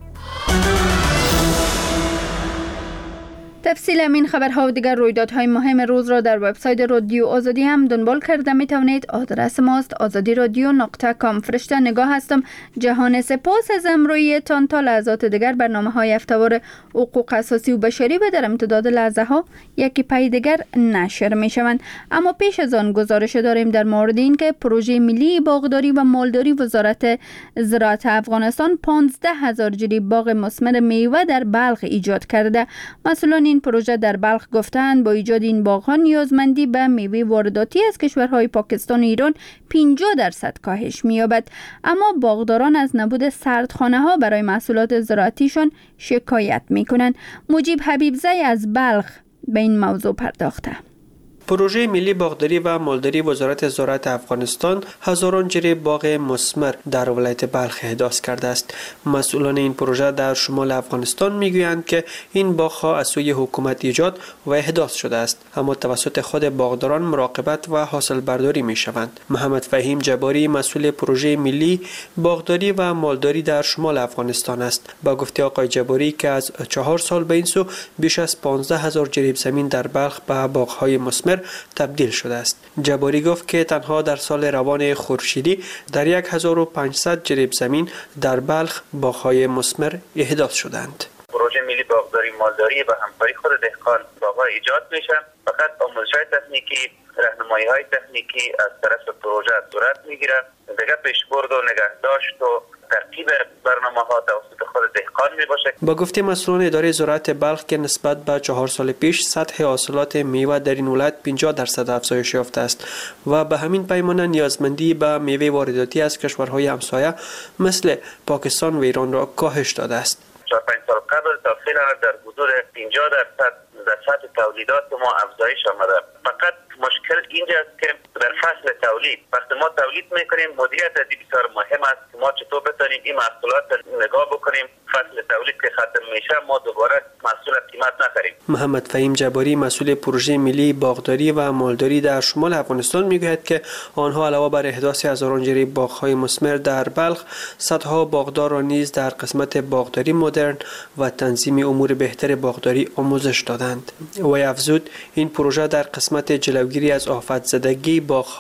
تفصیل همین خبرها و دیگر رویدادهای مهم روز را در وبسایت رادیو آزادی هم دنبال کرده می توانید. آدرس ماست آزادی رادیو نقطه کام. فرشته نگاه هستم. جهان سپاس از امرویتان. تا لحظات دیگر برنامه های هفته‌وار حقوق اساسی و بشری و در امتداد لحظه ها یکی پای دیگر نشر می شوند. اما پیش از آن گزارش داریم در مورد این که پروژه ملی باغداری و مالداری وزارت زراعت افغانستان پانزده هزار جریب باغ مثمر میوه در بلخ ایجاد کرده. مسئولان این پروژه در بلخ گفتند با ایجاد این باغ‌ها نیازمندی به میوه وارداتی از کشورهای پاکستان و ایران پنجاه درصد کاهش می‌یابد. اما باغداران از نبود سردخانه‌ها برای محصولات زراعتیشان شکایت می‌کنند. مجیب حبیبزی از بلخ به این موضوع پرداخته. پروژه ملی باغداری و مالداری وزارت زراعت افغانستان هزاران جریب باغ مثمر در ولایت بلخ احداث کرده است. مسئولان این پروژه در شمال افغانستان میگویند که این باغ‌ها از سوی حکومت ایجاد و احداث شده است، اما توسط خود باغداران مراقبت و حاصل برداری میشوند. محمد فهیم جباری مسئول پروژه ملی باغداری و مالداری در شمال افغانستان است. با گفته آقای جباری که از چهار سال به این سو بیش از پانزده هزار جریب زمین در بلخ به باغ‌های مثمر تبدیل شده است. جباری گفت که تنها در سال روان خورشیدی در هزار و پانصد جریب زمین در بلخ باغ‌های مثمر احداث شدند. پروژه ملی باغداری مالداری و همکاری خود دهقان باغ‌ها ایجاد میشن. فقط آموزش‌های تکنیکی، راهنمایی‌های تکنیکی از طرف پروژه صورت میگیره. دیگه پیشبرد و نگهداشت و ترتیب برنامه‌ها توسط خود دهقان میباشه. با گفته مسئولان اداره زراعت بلخ که نسبت به چهار سال پیش سطح حاصلات میوه در این ولایت پنجاه درصد افزایش یافته است و به همین پیمانه نیازمندی به میوه وارداتی از کشورهای همسایه مثل پاکستان و ایران را کاهش داده است. چهار پنج سال قبل تا فعلا در حدود پنجاه درصد در سطح تولیدات ما افزایش آمده. فقط مشکل اینجاست که در فصل تولید وقتی ما تولید میکنیم مدیریت از بسیار مهم است. ما چطور بتونیم این محصولات نگاه بکنیم فصل تولید که ختم میشه ما دوباره محصول قیمت نخریم. محمد فهیم جباری مسئول پروژه ملی باغداری و مالداری در شمال افغانستان میگوید که آنها علاوه بر احداث هزاران جریب باغ‌های مثمر در بلخ صدها باغدار را نیز در قسمت باغداری مدرن و تنظیم امور بهتر باغداری آموزش دادند. و افزود این پروژه در قسمت جلوگیری از آفت زدگی باغ‌ها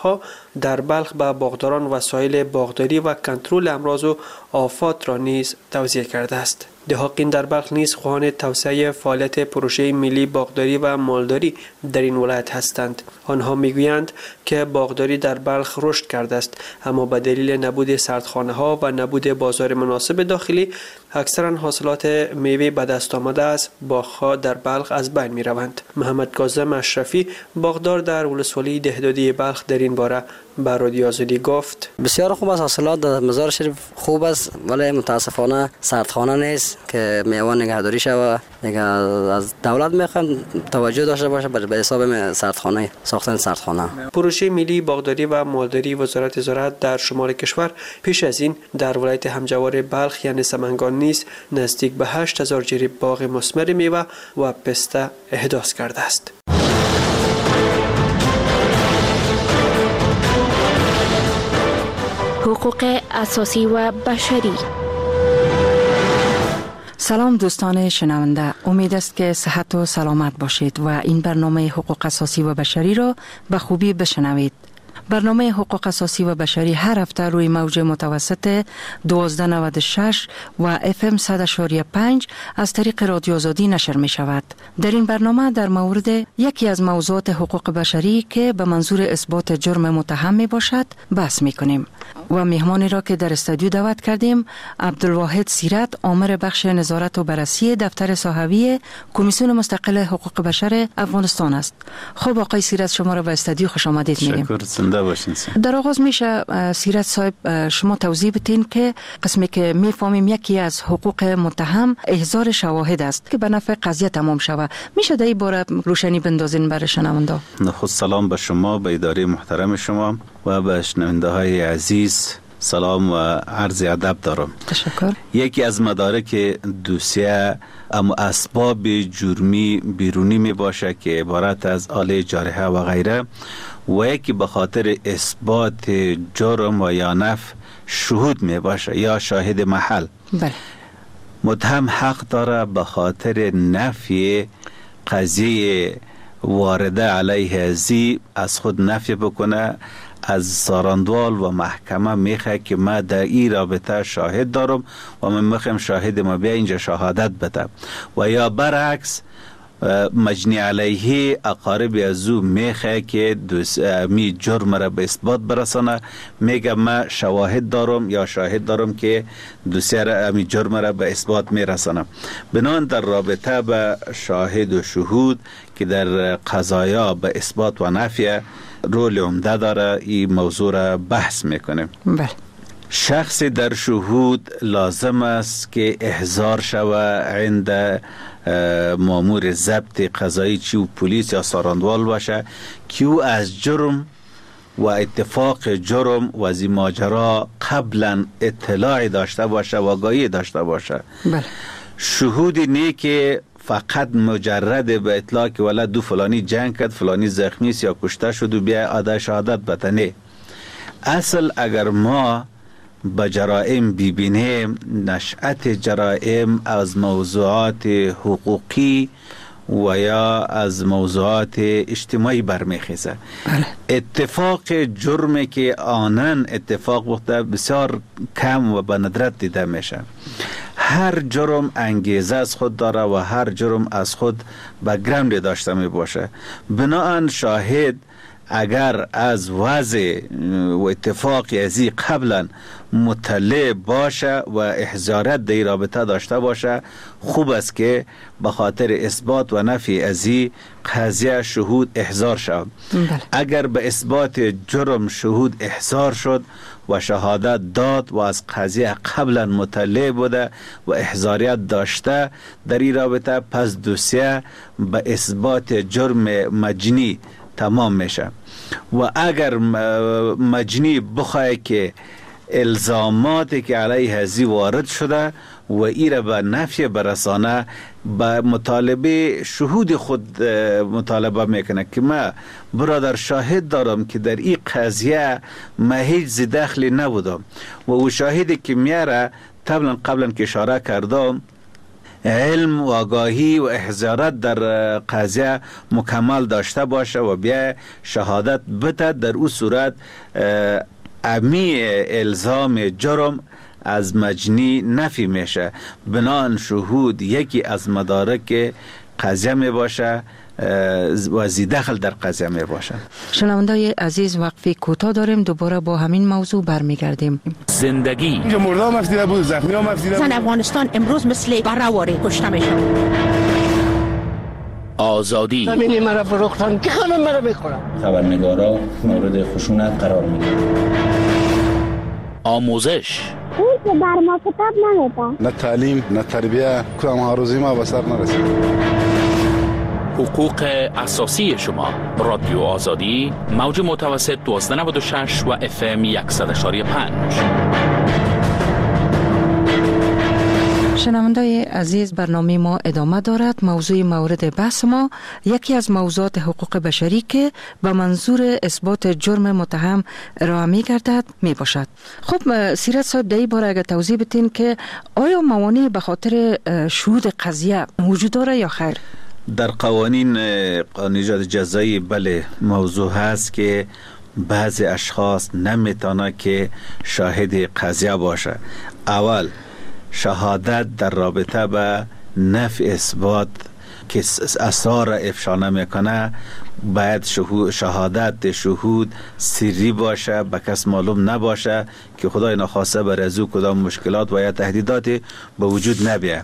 در بلخ به باغداران وسایل باغداری و کنترل امراض و آفات را نیز توزیع کرده است. دهاقین در بلخ نیز خواهان توسعه فعالیت پروژه ملی باغداری و مالداری در این ولایت هستند. آنها میگویند که باغداری در بلخ رشد کرده است، اما به دلیل نبود سردخانه ها و نبود بازار مناسب داخلی اکثرا حاصلات میوه به دست آمده از باغ‌ها در بلخ از بین می روند. محمد کاظم اشرفی باغدار در ولسوالی دهدادی بلخ در این باره به رادیو آزادی گفت: بسیار خوب است، حاصلات در مزار شریف خوب است، ولی متاسفانه سردخانه نیست که میوه نگهداری شود. دیگه از دولت میخوام توجه داشته باشه به حساب سردخانه، ساختن سردخانه. پروژه ملی باغداری و مالداری وزارت زراعت در شمال کشور پیش از این در ولایت همجوار بلخ یعنی سمنگان نیز نزدیک به هشت هزار جریب باغ مثمر میوه و پسته احداث کرده است. حقوق اساسی و بشری. سلام دوستان شنونده، امید است که صحت و سلامت باشید و این برنامه حقوق اساسی و بشری را به خوبی بشنوید. برنامه حقوق اساسی و بشری هر هفته روی موج متوسط دوازده نود و شش و اف ام صد و پنج از طریق رادیو آزادی نشر می شود. در این برنامه در مورد یکی از موضوعات حقوق بشری که به منظور اثبات جرم متهم می باشد بحث می کنیم و مهمانی را که در استودیو دعوت کردیم عبدالواحد سیرت، آمر بخش نظارت و بررسی دفتر صحوی کمیسیون مستقل حقوق بشر افغانستان است. خب آقای سیرت، شما را به استودیو خوش آمدید میگیم. شکر، زنده باشین. در آغاز میشه سیرت صاحب شما توضیح بدین که قسمی که میفهمیم یکی از حقوق متهم احضار شواهد است که به نفع قضیه تمام شود. میشه در این باره روشنی بندازین برای شنونده؟ خود سلام به شما، به اداره محترم شما و به شنونده های عزیز سلام و عرض ادب دارم. تشکر. یکی از مدارک دوسیه اما اسباب جرمی بیرونی می باشه که عبارت از آله جارحه و غیره و یکی به خاطر اثبات جرم و یا نفی شهود می باشه یا شاهد محل. بله. متهم حق داره به خاطر نفی قضیه وارده علیه ازی از خود نفی بکنه، از ساراندوال و محکمه میخواه که ما در این رابطه شاهد دارم و من میخوام شاهد ما بیا اینجا شهادت بده، و یا برعکس مجنی علیه اقارب از او میخواه که می جرم را به اثبات برسانه، میگه ما شواهد دارم یا شاهد دارم که دوسیه را می جرم را به اثبات میرسانه. بنان در رابطه به شاهد و شهود که در قضایا به اثبات و نفی رول عمده داره، این موضوع را بحث میکنه. بله. شخص در شهود لازم است که احضار شود عند مامور ضبط قضایی چی و پلیس یا ساراندوال باشه که او از جرم و اتفاق جرم و از این ماجرا قبلا اطلاع داشته باشه و آگاهی داشته باشه. بله. شهودی نه که فقط مجرد به اطلاع که ولی دو فلانی جنگ کرد، فلانی زخمی است یا کشته شد و بیا ادا شهادت بده. نه، اصل اگر ما به جرائم ببینیم نشأت جرائم از موضوعات حقوقی و یا از موضوعات اجتماعی برمیخیزه. بله. اتفاق جرمی که آنن اتفاق بوده بسیار کم و به ندرت دیده میشه. هر جرم انگیزه از خود داره و هر جرم از خود بک‌گراند داشته می باشه. بناهن شاهد اگر از وضع و اتفاقی ازی قبلا مطلع باشه و احضارت در رابطه داشته باشه، خوب است که به خاطر اثبات و نفی ازی قضیه شهود احضار شد. بله. اگر به اثبات جرم شهود احضار شد و شهادت داد و از قضیه قبلا مطلع بوده و احضاریت داشته در این رابطه، پس دوسیه به اثبات جرم مجنی تمام میشه. و اگر مجنی بخواه که الزاماتی که علیه ازی وارد شده و ایره به نفی برسانه، به مطالبه شهود خود مطالبه میکنه که ما برادر شاهد دارم که در این قضیه ما هیچ دخلی نبودم و او شاهدی که میاره قبلا قبلا که اشاره کردم علم و آگاهی و احضارات در قضیه مکمل داشته باشه و بیا شهادت بده، در او صورت امی الزام جرم از مجنی نفی میشه. بنان شهود یکی از مدارک قضیه می باشه و زیدخل در قضیه می باشه. شنوندای عزیز، وقفی کوتاه داریم، دوباره با همین موضوع برمیگردیم. زندگی اینجا مردم مفتیده بود، زخمی ها مفتیده بود. زن افغانستان امروز مثل برهواره کشته میشه. آزادی زمینی مرا فروختن که خانم مرا بخورم. خبرنگارا مورد خشونت قرار میگیرن. آموزش اون که بر ما کتاب نمیده، نه تعلیم نه تربیه، کدام هاروزی ما به سر نرسید. حقوق اساسی شما. رادیو آزادی، موج متوسط دوازده نود و شش و اف ام صد و شش و پنج. شنوندای عزیز، برنامه ما ادامه دارد. موضوع مورد بحث ما یکی از موضوعات حقوق بشری که به منظور اثبات جرم متهم ارائه می گردد می باشد. خب سیرت صاحب، در این باره اگر توضیح بدین که آیا موانع به خاطر شهود قضیه وجود داره یا خیر؟ در قوانین قانون جزایی بله موضوع هست که بعضی اشخاص نمیتونه که شاهد قضیه باشه. اول شهادت در رابطه به نفی اثبات که اسرار افشا نمیکنه، باید شهادت شهود سری باشه، به کس معلوم نباشه که خدای نخواسته بر از او کدام مشکلات و یا تهدیدات به وجود نبیه.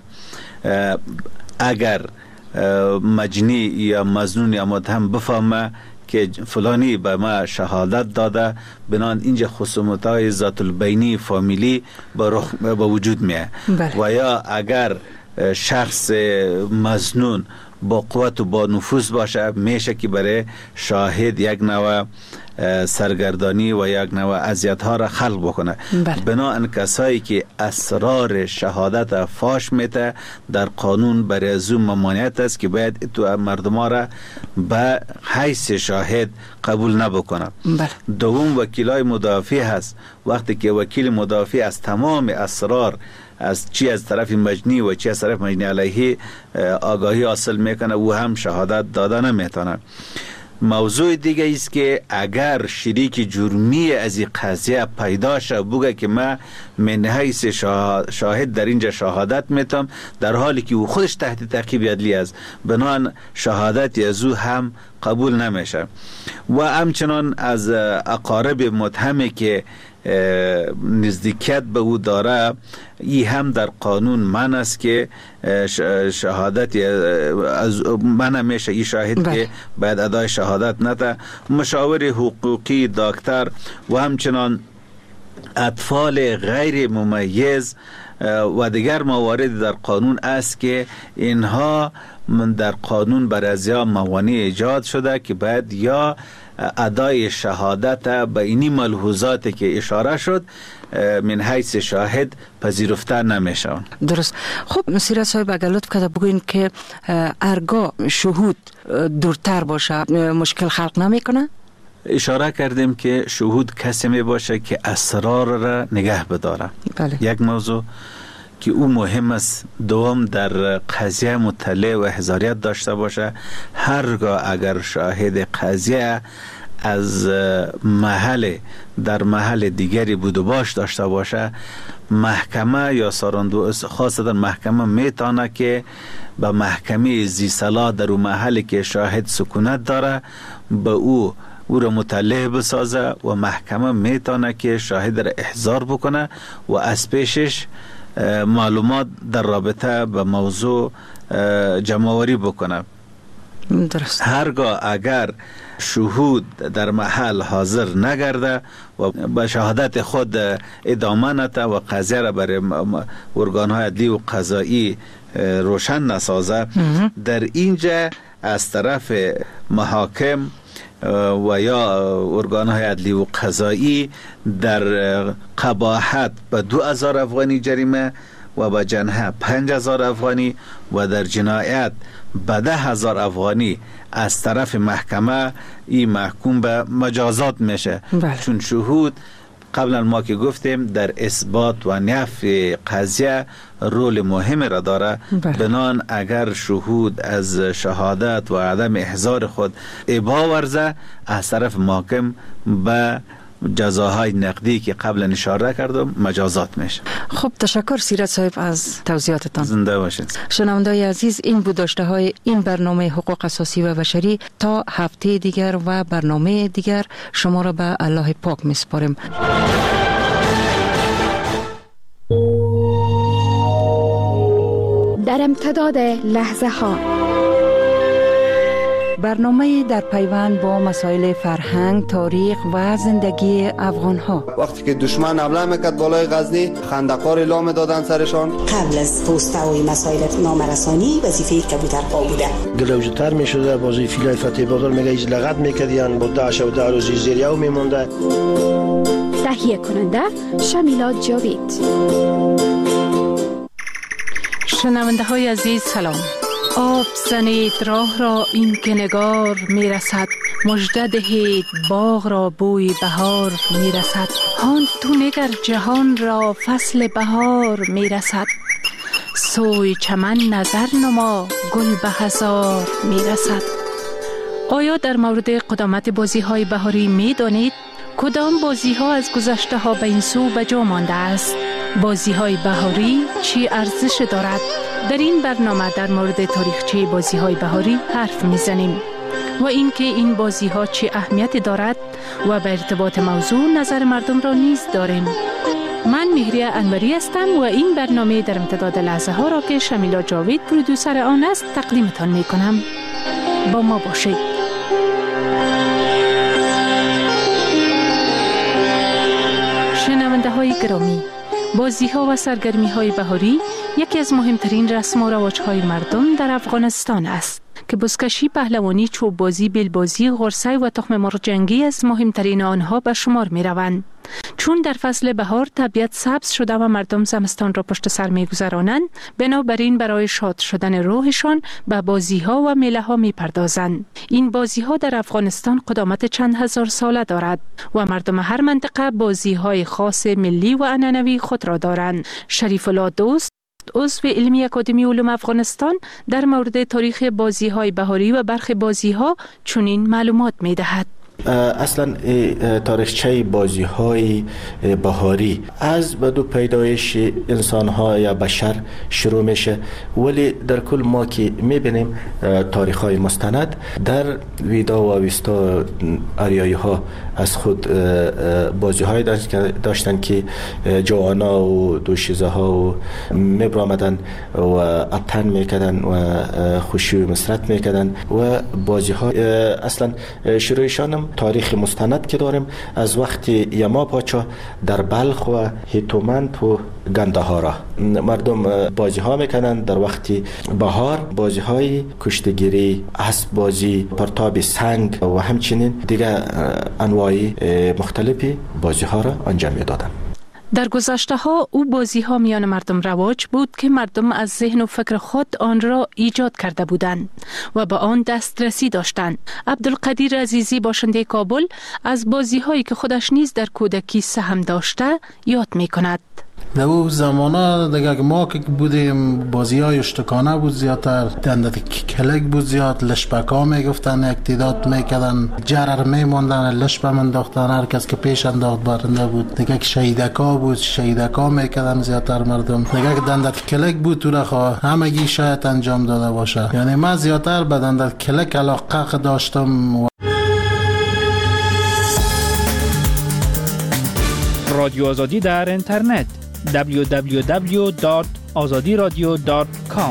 اگر مجنی یا مظنون یا متهم بفهمه که فلانی به ما شهادت داده، بنان اینجا خصومت‌های ذات البینی فامیلی به وجود میه. و یا اگر شخص مظنون با قوت و با نفوذ باشه، میشه که برای شاهد یک نوع سرگردانی و یک نوع اذیت ها را خلق بکنه. بنابراین کسایی که اسرار شهادت فاش میته، در قانون برای از اون ممانعت است که باید تو مردم ها را به حیث شاهد قبول نبکنه. دوم وکیلای مدافع هست. وقتی که وکیل مدافع از تمام اسرار از چی از طرف مجنی و چی از طرف مجنی علیه آگاهی حاصل میکنه، او هم شهادت داده نمیتونه. موضوع دیگه است که اگر شریک جرمی از این قضیه پیدا شه، بگه که من من حیث شاهد در اینجا شهادت میتم، در حالی که او خودش تحت تعقیب عدلی است، بنان شهادت از او هم قبول نمیشه. و همچنان از اقارب متهمی که نزدیکیت به او داره، ای هم در قانون من است که شهادت از من میشه ای شاهد بله. که باید ادای شهادت نده. مشاور حقوقی، دکتر و همچنان اطفال غیر ممیز و دیگر موارد در قانون است که اینها من در قانون بر از یا موانع ایجاد شده که باید یا ادای شهادت به اینی ملحوظاتی که اشاره شد من حیث شاهد پذیرفته نمیشه. درست. خب سیرت صاحب، اگر لطف کرده بگوین که ارگاه شهود دورتر باشه مشکل خلق نمیکنه؟ اشاره کردیم که شهود کسی می باشه که اسرار را نگه بداره. بله. یک موضوع که او مهم است. دوم در قضیه مطلع و احضاریت داشته باشه. هرگاه اگر شاهد قضیه از محل در محل دیگری بود و باش داشته باشه، محکمه یا ساراندو خاصتا محکمه میتونه که به محکمه زی صلاح در اون محلی که شاهد سکونت داره به او او را مطلع بسازه و محکمه میتونه که شاهد را احضار بکنه و از پیشش معلومات در رابطه به موضوع جمع‌آوری بکنه. درست. هرگاه اگر شهود در محل حاضر نگرده و به شهادت خود ادامه نده و قضیه را برای ارگان‌های عدلی و قضایی روشن نسازه، در اینجا از طرف محاکم و یا ارگان‌های عدلی و قضایی در قباحت به دو هزار افغانی جریمه و به جنحه پنج هزار افغانی و در جنایت به ده هزار افغانی از طرف محکمه این محکوم به مجازات میشه. بله. چون شهود قبلا ما که گفتیم در اثبات و نفی قضیه رول مهم را داره. بنان اگر شهود از شهادت و عدم احضار خود ابا ورزه از طرف محکم به جزاهای نقدی که قبلا اشاره کردم مجازات میشه. خب تشکر سیرت صاحب از توضیحاتتان. زنده باشید. شنونده‌های عزیز، این بود داشته های این برنامه حقوق اساسی و بشری. تا هفته دیگر و برنامه دیگر شما را به الله پاک میسپاریم. در امتداد لحظه ها، برنامه در پیوند با مسائل فرهنگ، تاریخ و زندگی افغان ها. وقتی که دشمن حمله میکرد بالای غزنی، خندقار اعلام دادن سرشان. قبل از پوستا و مسائل نامرسانی وظیفه کبوترها بوده. گلوجتر میشده، بازی فیلای فتح بازار میگه ایز لغت میکردین با داعش و ده روزی زیریو میمونده. تهیه کننده شمیلات جاوید. شنونده های عزیز سلام. آب زنید راه را این که نگار میرسد، مژده دهید باغ را بوی بهار میرسد. هان تو نگر جهان را فصل بهار میرسد، سوی چمن نظر نما گل به هزار میرسد. آیا در مورد قدامت بازی های بهاری می دانید؟ کدام بازی ها از گذشته ها به این سو به جا مانده است؟ بازی های بهاری چی ارزش دارد؟ در این برنامه در مورد تاریخچه بازی های بهاری حرف میزنیم و اینکه این بازی ها چی اهمیت دارد و به ارتباط موضوع نظر مردم را نیز داریم. من مهریه انوری هستم و این برنامه در امتداد لحظه ها را که شمیلا جاوید پرودوسر آن است تقدیمتان می کنم. با ما باشید. شنونده های گرامی، بازی ها و سرگرمی های بهاری یکی از مهمترین رسم و رواج های مردم در افغانستان است که بزکشی، پهلوانی، چوب بازی، بیل بازی، غرسه و تخم مرغ جنگی از مهمترین آنها به شمار می روند. چون در فصل بهار طبیعت سبز شده و مردم زمستان را پشت سر می گذرانند، بنابراین برای شاد شدن روحشان به بازی ها و میله ها می پردازند. این بازی ها در افغانستان قدامت چند هزار ساله دارد و مردم هر منطقه بازی های خاص ملی و عنعنوی خود را دارند. شریف الله دوست، عضو علمی اکادمی علوم افغانستان، در مورد تاریخ بازی های بهاری و برخی بازی ها چنین معلومات می دهد. اصلا تاریخچه بازی های بهاری از بدو پیدایش انسان ها یا بشر شروع میشه، ولی در کل ما که میبینیم تاریخ های مستند در ویدا و ویستا آریایی ها از خود بازی های داشتن که جوانا و دوشیزه ها و میبرامدن و ابتن میکردن و خوشی و مسرت میکردن و بازی ها اصلا شروعشان تاریخ مستند که داریم از وقت یما پاچا در بلخ و هیتومند و گندهارا مردم بازی ها میکنن. در وقت بهار بازی های کشتگیری، اسب بازی، پرتاب سنگ و همچنین دیگر انواع مختلفی بازی ها را انجام میدادن. در گذشته ها او بازی ها میان مردم رواج بود که مردم از ذهن و فکر خود آن را ایجاد کرده بودند و به آن دسترسی داشتند. عبدالقدیر عزیزی باشنده کابل از بازی هایی که خودش نیز در کودکی سهم داشته یاد می کند. در اون زمانه دیگه که ما که بودیم بازی های اشتکانه بود زیادتر، دندت کلک بود زیاد، لشپک ها میگفتن اقتداد میکردن، جرر میموندن، لشپ منداختن، هر کس که پیش انداخت برنده بود. دیگه که شهیدک ها بود، شهیدک ها میکردن زیادتر مردم. دیگه که دندت کلک بود تو رخوا همگی شاید انجام داده باشه. یعنی من زیادتر به دندت کلک علاقه داشتم. و... رادیو آزادی در اینترنت دبلیو دبلیو دبلیو دات آزادی رادیو دات کام.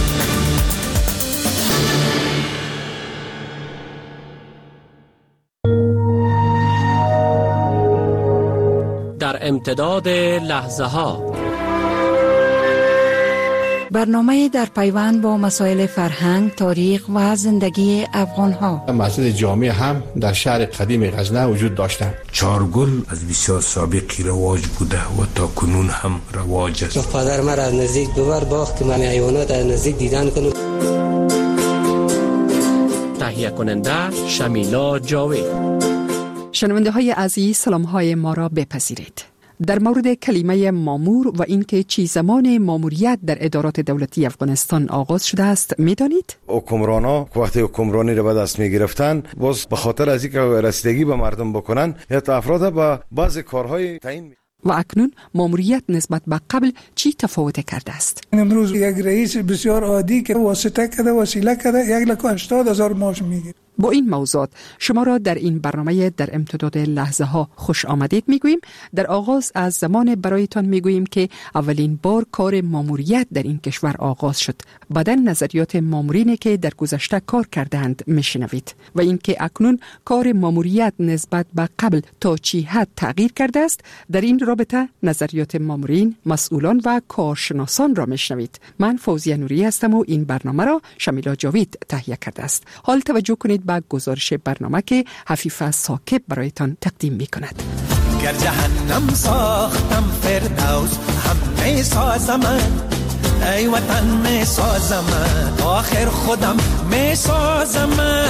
در امتداد لحظه ها، برنامه در پیوند با مسائل فرهنگ، تاریخ و زندگی افغان ها. مسجد جامع هم در شهر قدیم غزنه وجود داشتند. چارگل از بسیار سابقی رواج بوده و تا کنون هم رواج است. پدر من از نزدیک ببر باخت که من حیوانات از نزدیک دیدن کنم. تهیه کننده شمیلا جاوید. شنونده های عزیز، سلام های ما را بپذیرید. در مورد کلمه مامور و اینکه چی زمان ماموریت در ادارات دولتی افغانستان آغاز شده است میدانید؟ حکمرانا وقتی حکمرانی را به دست می گرفتن باز به خاطر از اینکه رسیدگی به مردم بکنن یا افراد به بعض کارهای تعیین. و اکنون ماموریت نسبت به قبل چی تفاوت کرده است؟ امروز یک رئیس بسیار عادی که واسطه کرده وسیله کرده یک لک و هشتاد هزار معاش میگیره. با این موضوعات شما را در این برنامه در امتداد لحظه ها خوش آمدید میگوییم. در آغاز از زمان برایتان میگوییم که اولین بار کار ماموریت در این کشور آغاز شد. بعداً نظریات مامورینی که در گذشته کار کردند میشنوید و اینکه اکنون کار ماموریت نسبت به قبل تا چی حد تغییر کرده است. در این رابطه نظریات مامورین، مسئولان و کارشناسان را میشنوید. من فوزیه نوری هستم و این برنامه را شمیلا جاوید تهیه کرده است. حال توجه کنید با گزارش برنامه که حفیظ ساکب برایتان تقدیم می کند. گر جهنم ساختم فردوس هم می سازم، ای وطن می سازم، آخر خودم می سازم،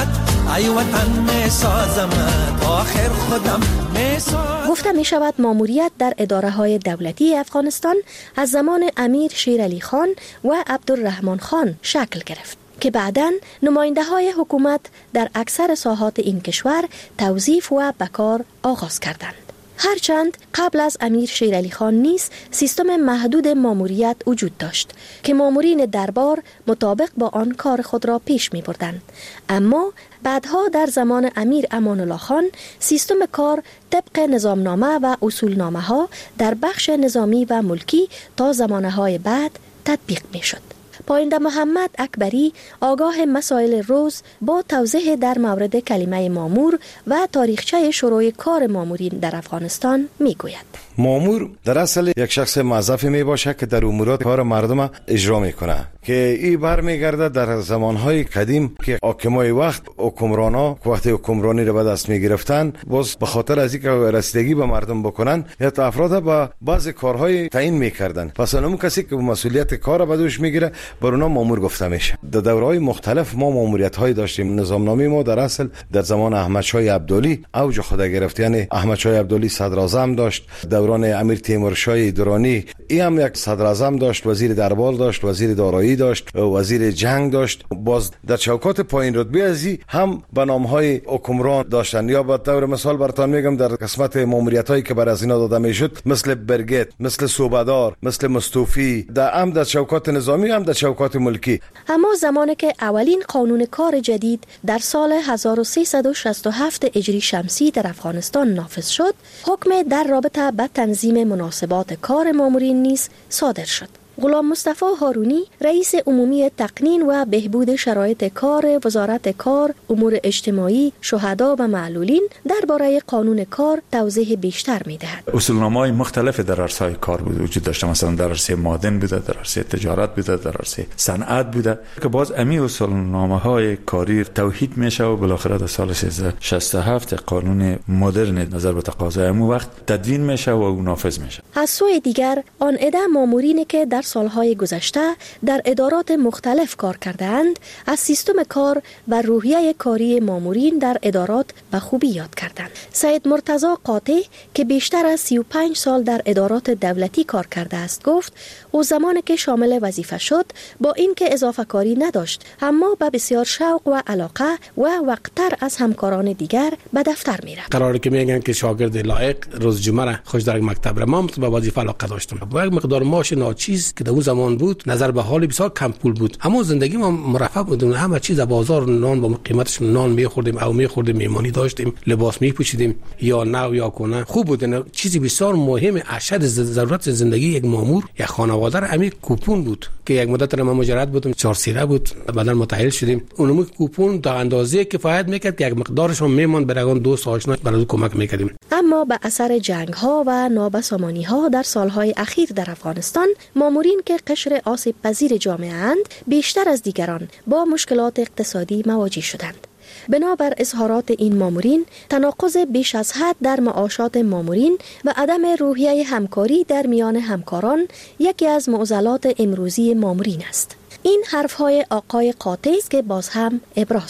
ای وطن می سازم، آخر خودم می سازم. گفته می شود ماموریت در اداره های دولتی افغانستان از زمان امیر شیر علی خان و عبدالرحمن خان شکل گرفت که بعداً نماینده های حکومت در اکثر ساحات این کشور توظیف و بکار آغاز کردند. هرچند قبل از امیر شیر علی خان نیز سیستم محدود ماموریت وجود داشت که مامورین دربار مطابق با آن کار خود را پیش می بردند. اما بعدها در زمان امیر امان الله خان سیستم کار طبق نظامنامه و اصولنامه ها در بخش نظامی و ملکی تا زمانه های بعد تطبیق می شد. پاینده محمد اکبری آگاه مسائل روز با توضیح در مورد کلمه مامور و تاریخچه شروع کار مامورین در افغانستان میگوید. مامور در اصل یک شخص موظفی می باشه که در امورات کار مردم اجرا میکنه که این برمیگرده در زمانهای قدیم که حاکمای وقت حکمرانا وقتی حکمرانی را به دست می گرفتن باز به خاطر از اینکه رسیدگی به مردم بکنن یا افراد به بعض کارهای تعیین میکردن. پس اون کسی که مسئولیت کار به دوش میگیره بر اونا مامور گفته میشه. در دوره‌های مختلف ما ماموریت های داشتیم. نظامنامه ما در اصل در زمان احمد شاه عبدالی اوج خود گرفت، یعنی احمد شاه عبدالی صدر اعظم داشت، دوران امیر تیمور شاه درانی ای هم یک صدر اعظم داشت، وزیر دربار داشت، وزیر دارایی داشت، وزیر جنگ داشت. باز در چوکات پایین رتبه ازی هم به نام‌های حکمران داشتن. یا به طور مثال براتون میگم در قسمت ماموریت هایی که بر از اینا داده میشد مثل برگت، مثل صوبدار، مثل مستوفی، در هم در چوکات نظامی هم در چوکات ملکی. اما زمانی که اولین قانون کار جدید در سال هزار و سیصد و شصت و هفت هجری شمسی در افغانستان نافذ شد، حکم در رابطه با تنظیم مناسبات کار مامورین نیز صادر شد. غلام مصطفی هارونی رئیس عمومی تقنین و بهبود شرایط کار وزارت کار، امور اجتماعی، شهدا و معلولین درباره قانون کار توضیح بیشتر می‌دهد. اصولنامه‌های مختلف در عرصه‌های کار بود وجود داشته، مثلا در عرصه معدن بوده، در عرصه تجارت بوده، در عرصه صنعت بوده که باز امی اصولنامه‌های کاری توحید میشه و بالاخره در سال سیزده شصت و هفت قانون مدرن نظر به تقاضای امو وقت تدوین میشه و نافذ میشه. از سوی دیگر آن عده مامورینی که در سالهای گذشته در ادارات مختلف کار کردند از سیستم کار و روحیه کاری مامورین در ادارات به خوبی یاد کردند. سید مرتضی قاطع که بیشتر از سی و پنج سال در ادارات دولتی کار کرده است گفت او زمانی که شامل وظیفه شد با اینکه اضافه کاری نداشت اما با بسیار شوق و علاقه و وقتتر از همکاران دیگر به دفتر میرفت. قراره که میگن که شاگرد لایق روز جمعه را خوش در مکتب را ما به وظیفه علاقه داشتم. با یک مقدار معاش ناچیز که در اون زمان بود نظر به حال بسیار کم پول بود، اما زندگی ما مرفه بود. همه چیز بازار نان با قیمتش نان میخوردیم او میخوردیم، میمانی داشتیم، لباس میپوشیدیم یا نو یا کنه خوب بود. چیزی بسیار مهم اشد ضرورت زندگی یک مامور یک خانواده را همین کوپون بود که یک مدت ما مجرد بودیم چهار سیره بود، بعدا متأهل شدیم. اونم کوپون تا اندازه کفایت میکرد که یک مقدارش هم میمان برای دوست آشنا برای کمک میکردیم. اما به اثر جنگ ها و نابسامانی ها در سالهای اخیر در افغانستان مامورین که قشر آسیب پذیر جامعه اند بیشتر از دیگران با مشکلات اقتصادی مواجه شدند. بنابر اظهارات این مامورین تناقض بیش از حد در معاشات مامورین و عدم روحیه همکاری در میان همکاران یکی از معضلات امروزی مامورین است. این حرفهای آقای قاطع است که باز هم ابراز کرد.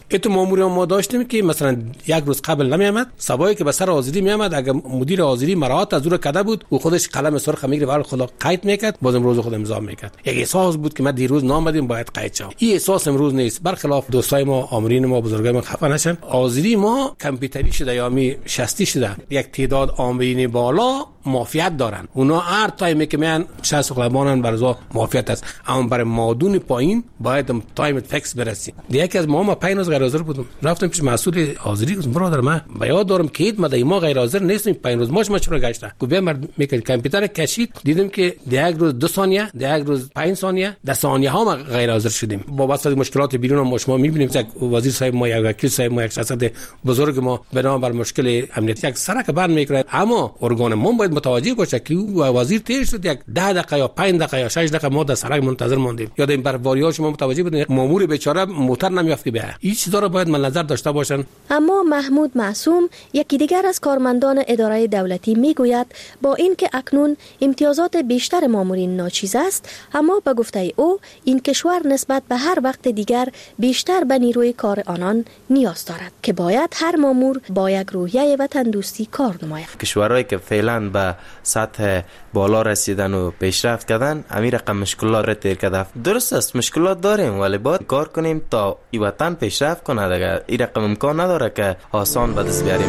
ایتو ماموری ما داشتیم که مثلا یک روز قبل نمیامد، صباحی که به سر حاضری میامد، اگر مدیر حاضری مراعات از اون کده بود و خودش قلم سرخ میگیره برای خدا قید میکرد، بازم روز خود امضا میکرد. یک احساس بود که ما دیروز نامدیم باید قید شم. این احساس امروز نیست. برخلاف دوستای ما، آمرین ما، بزرگای ما خفه نشن. حاضری ما کامپیوتری شده یا می شستی شده. یک تعداد آمرین بالا معافیت دارن. اونا هر تایمی که میان شصت قلبانن برزا معافیت است. اما برای مادون پایین باید تایم فکس برسیم. یکی از ما ما پنج روز غیر حاضر بودم. رفتم پیش مسئول حاضری گفتم برادر من به یاد دارم که ما ما غیر حاضر نیستیم، پنج روز ماش ماش رو گشته. گفت مرد میکنه کامپیوتر کشید، دیدم که یک روز دو ثانیه، یک روز پنج ثانیه، ده ثانیه ها ما غیر حاضر شدیم. با واسطه مشکلات بیرون ما شما میبینیم که وزیر صاحب ما یا وکیل صاحب ما یک شخصیت بزرگ ما بنا بر مشکل امنیتی یک سرک بند میکنه، اما ارگان ما باید متوجه باشه که وزیر تیر شد یک ده دقیقه یا پنج دقیقه یا شش دقیقه ما در سرک منتظر ماندیم. یاد این بر واری‌ها شما متوجه بودین مامور بیچاره موتور نمیافت که به این چیزا رو باید من نظر داشته باشن. اما محمود معصوم یکی دیگر از کارمندان اداره دولتی میگوید با اینکه اکنون امتیازات بیشتر مامورین ناچیز است، اما به گفته او این کشور نسبت به هر وقت دیگر بیشتر به نیروی کار آنان نیاز دارد که باید هر مامور با یک روحیه وطن دوستی کار نماید. کشورهایی که فعلا به سطح بالا رسیدن و پیشرفت کردن همین رقم مشکلات را تیر کرده. درست است مشکلات داریم ولی باید کار کنیم تا این وطن پیشرفت کنه. دیگه این رقم امکان نداره که آسان به دست بیاریم.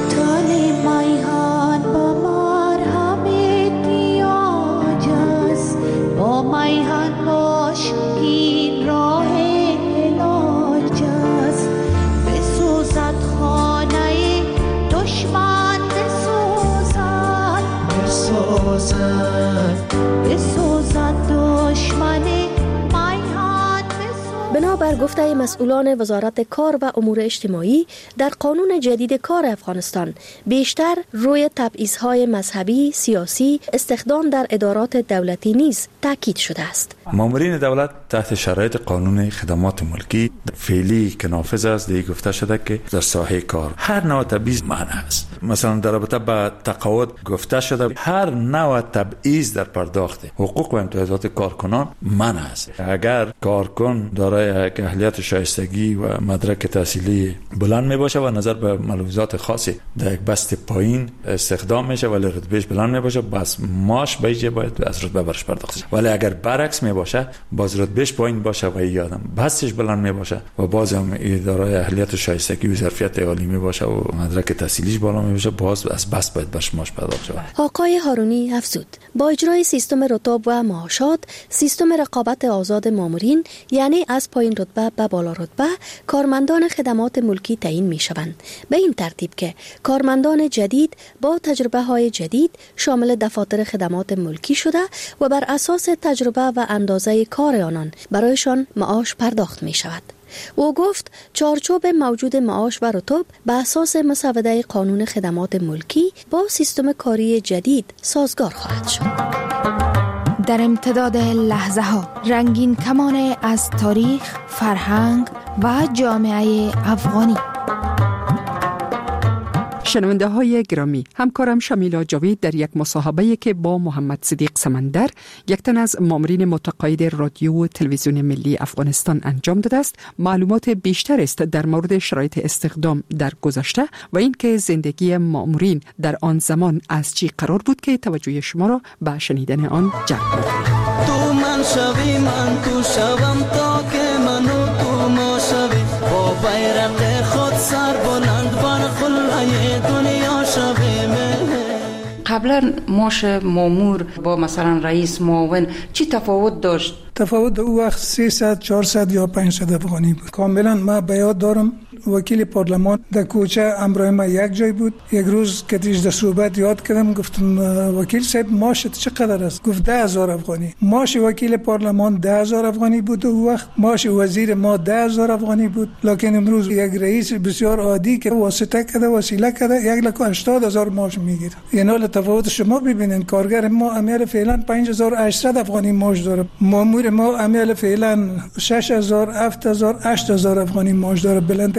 بنابر گفته مسئولان وزارت کار و امور اجتماعی، در قانون جدید کار افغانستان بیشتر روی تبعیض‌های مذهبی، سیاسی، استخدام در ادارات دولتی نیز تاکید شده است. مامورین دولت تحت شرایط قانون خدمات ملکی فعلی که نافذ است، دیگه گفته شده که در ساحه کار هر نوع تبعیض منع است. مثلا در رابطه با تقاعد گفته شده هر نوع تبعیض در پرداخت حقوق و امتیازات کارکنان منع است. اگر کارکن دارای اهلیت شایستگی و مدرک تحصیلی بلند می باشه و نظر به ملحوظات خاصی در یک بست پایین استخدام میشه ولی رتبهش بلند می باشه، بس ماش بیجه باید از رتبه برش پرداخت. ولی اگر برعکس می باشه، باز رتبهش پایین باشه و یادم بستش بلند می باشه و باز هم اداره اهلیت شایستگی و ظرفیت عالی می باشه و مدرک تحصیلیش بالا می باشه، باز از بست باید برش ماش پرداخت شود. آقای هارونی افزود با اجرای سیستم رتب و معاشات، سیستم رقابت آزاد مامورین یعنی از پایین رتبه به بالا رتبه کارمندان خدمات ملکی تعیین می شوند، به این ترتیب که کارمندان جدید با تجربه های جدید شامل دفاتر خدمات ملکی شده و بر اساس تجربه و اندازه کار آنان برایشان معاش پرداخت می شود. او گفت چارچوب موجود معاش و رتب به اساس مسوده قانون خدمات ملکی با سیستم کاری جدید سازگار خواهد شد. در امتداد لحظه ها رنگین کمان از تاریخ، فرهنگ و جامعه افغانی. شنونده های گرامی، همکارم شمیلا جاوید در یک مصاحبه که با محمد صدیق سمندر، یک تن از مامورین متقاعد رادیو و تلویزیون ملی افغانستان انجام داده است، معلومات بیشتر است در مورد شرایط استخدام در گذشته و اینکه زندگی مامورین در آن زمان از چی قرار بود که توجه شما را به شنیدن آن جلب می‌کند. تو من شوی من تو شوم تا که منو تو ما شوی با بیرق خود سر بلند بر خلای دنیا شوی من. قبلا معاش مامور با مثلا رئیس معاون چی تفاوت داشت؟ تفاوت او وقت سیصد چهارصد یا پانصد افغانی بود. کاملا ما به یاد دارم وکیل پارلمان در کوچه امرای ما یک جای بود. یک روز که دیش در صحبت یاد کردم گفتم وکیل صاحب معاشت چقدر است؟ گفت ده هزار افغانی. معاش وکیل پارلمان ده هزار افغانی بود و وقت معاش وزیر ما ده هزار افغانی بود. لکن امروز یک رئیس بسیار عادی که واسطه کرده وسیله کرده یک لک و هشتاد هزار معاش میگیره. یعنی تفاوت شما ببینید. کارگر ما امیر فعلا پنج هزار و هشتصد افغانی معاش داره. مامور ما امیر فعلا شش هزار، هفت هزار، هشت هزار افغانی معاش داره. بلندترین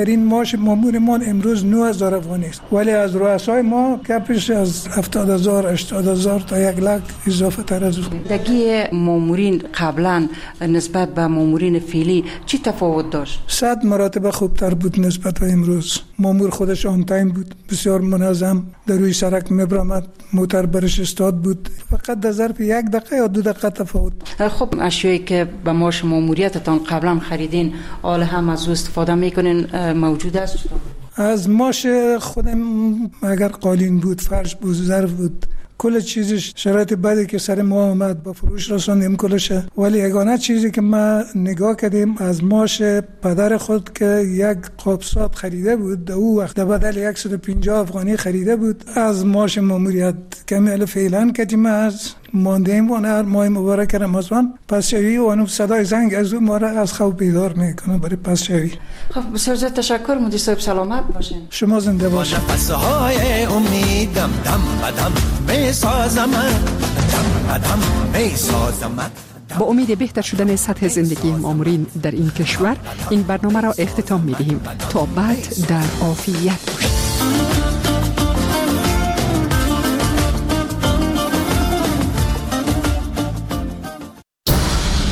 بهترین معاش مامورمان امروز نه هزار افغانی است، ولی از رؤسای ما کپش از هفتاد هزار هشتاد هزار تا یک لک اضافه تر از اون. دگی مامورین قبلا نسبت به مامورین فعلی چی تفاوت داشت؟ صد مراتب خوبتر بود نسبت به امروز. مامور خودش آن تایم بود، بسیار منظم، در روی سرک میبرامد، موتر برش استاد بود، فقط در ظرف یک دقیقه یا دو دقیقه تفاوت. خب اشیایی که به معاش ماموریتتان قبلا خریدین حالا هم از او استفاده میکنین موجود است؟ از معاش خودم اگر قالین بود، فرش بود، ظرف بود، کل چیزش شرایط بعدی که سر ما آمد با فروش رساندیم کلشه، ولی یگانه چیزی که ما نگاه کردیم از معاش پدر خود که یک قابسات خریده بود، در او وقت بدل صد و پنجاه افغانی خریده بود، از معاش ماموریت کمی الف فعلا کردیم از ماندیم و هر ماه مبارک رمضان پس شوی و اون صدای زنگ از اون ما را از خواب بیدار میکنه برای پس شوی. خب بسیار زیاد تشکر مدیر صاحب، سلامت باشین. شما زنده باشین. نفس‌های امیدم دم بدم میسازم، دم بدم میسازم. با امید بهتر شدن سطح زندگی مامورین در این کشور این برنامه را اختتام می‌دهیم تا بعد در عافیت باشید.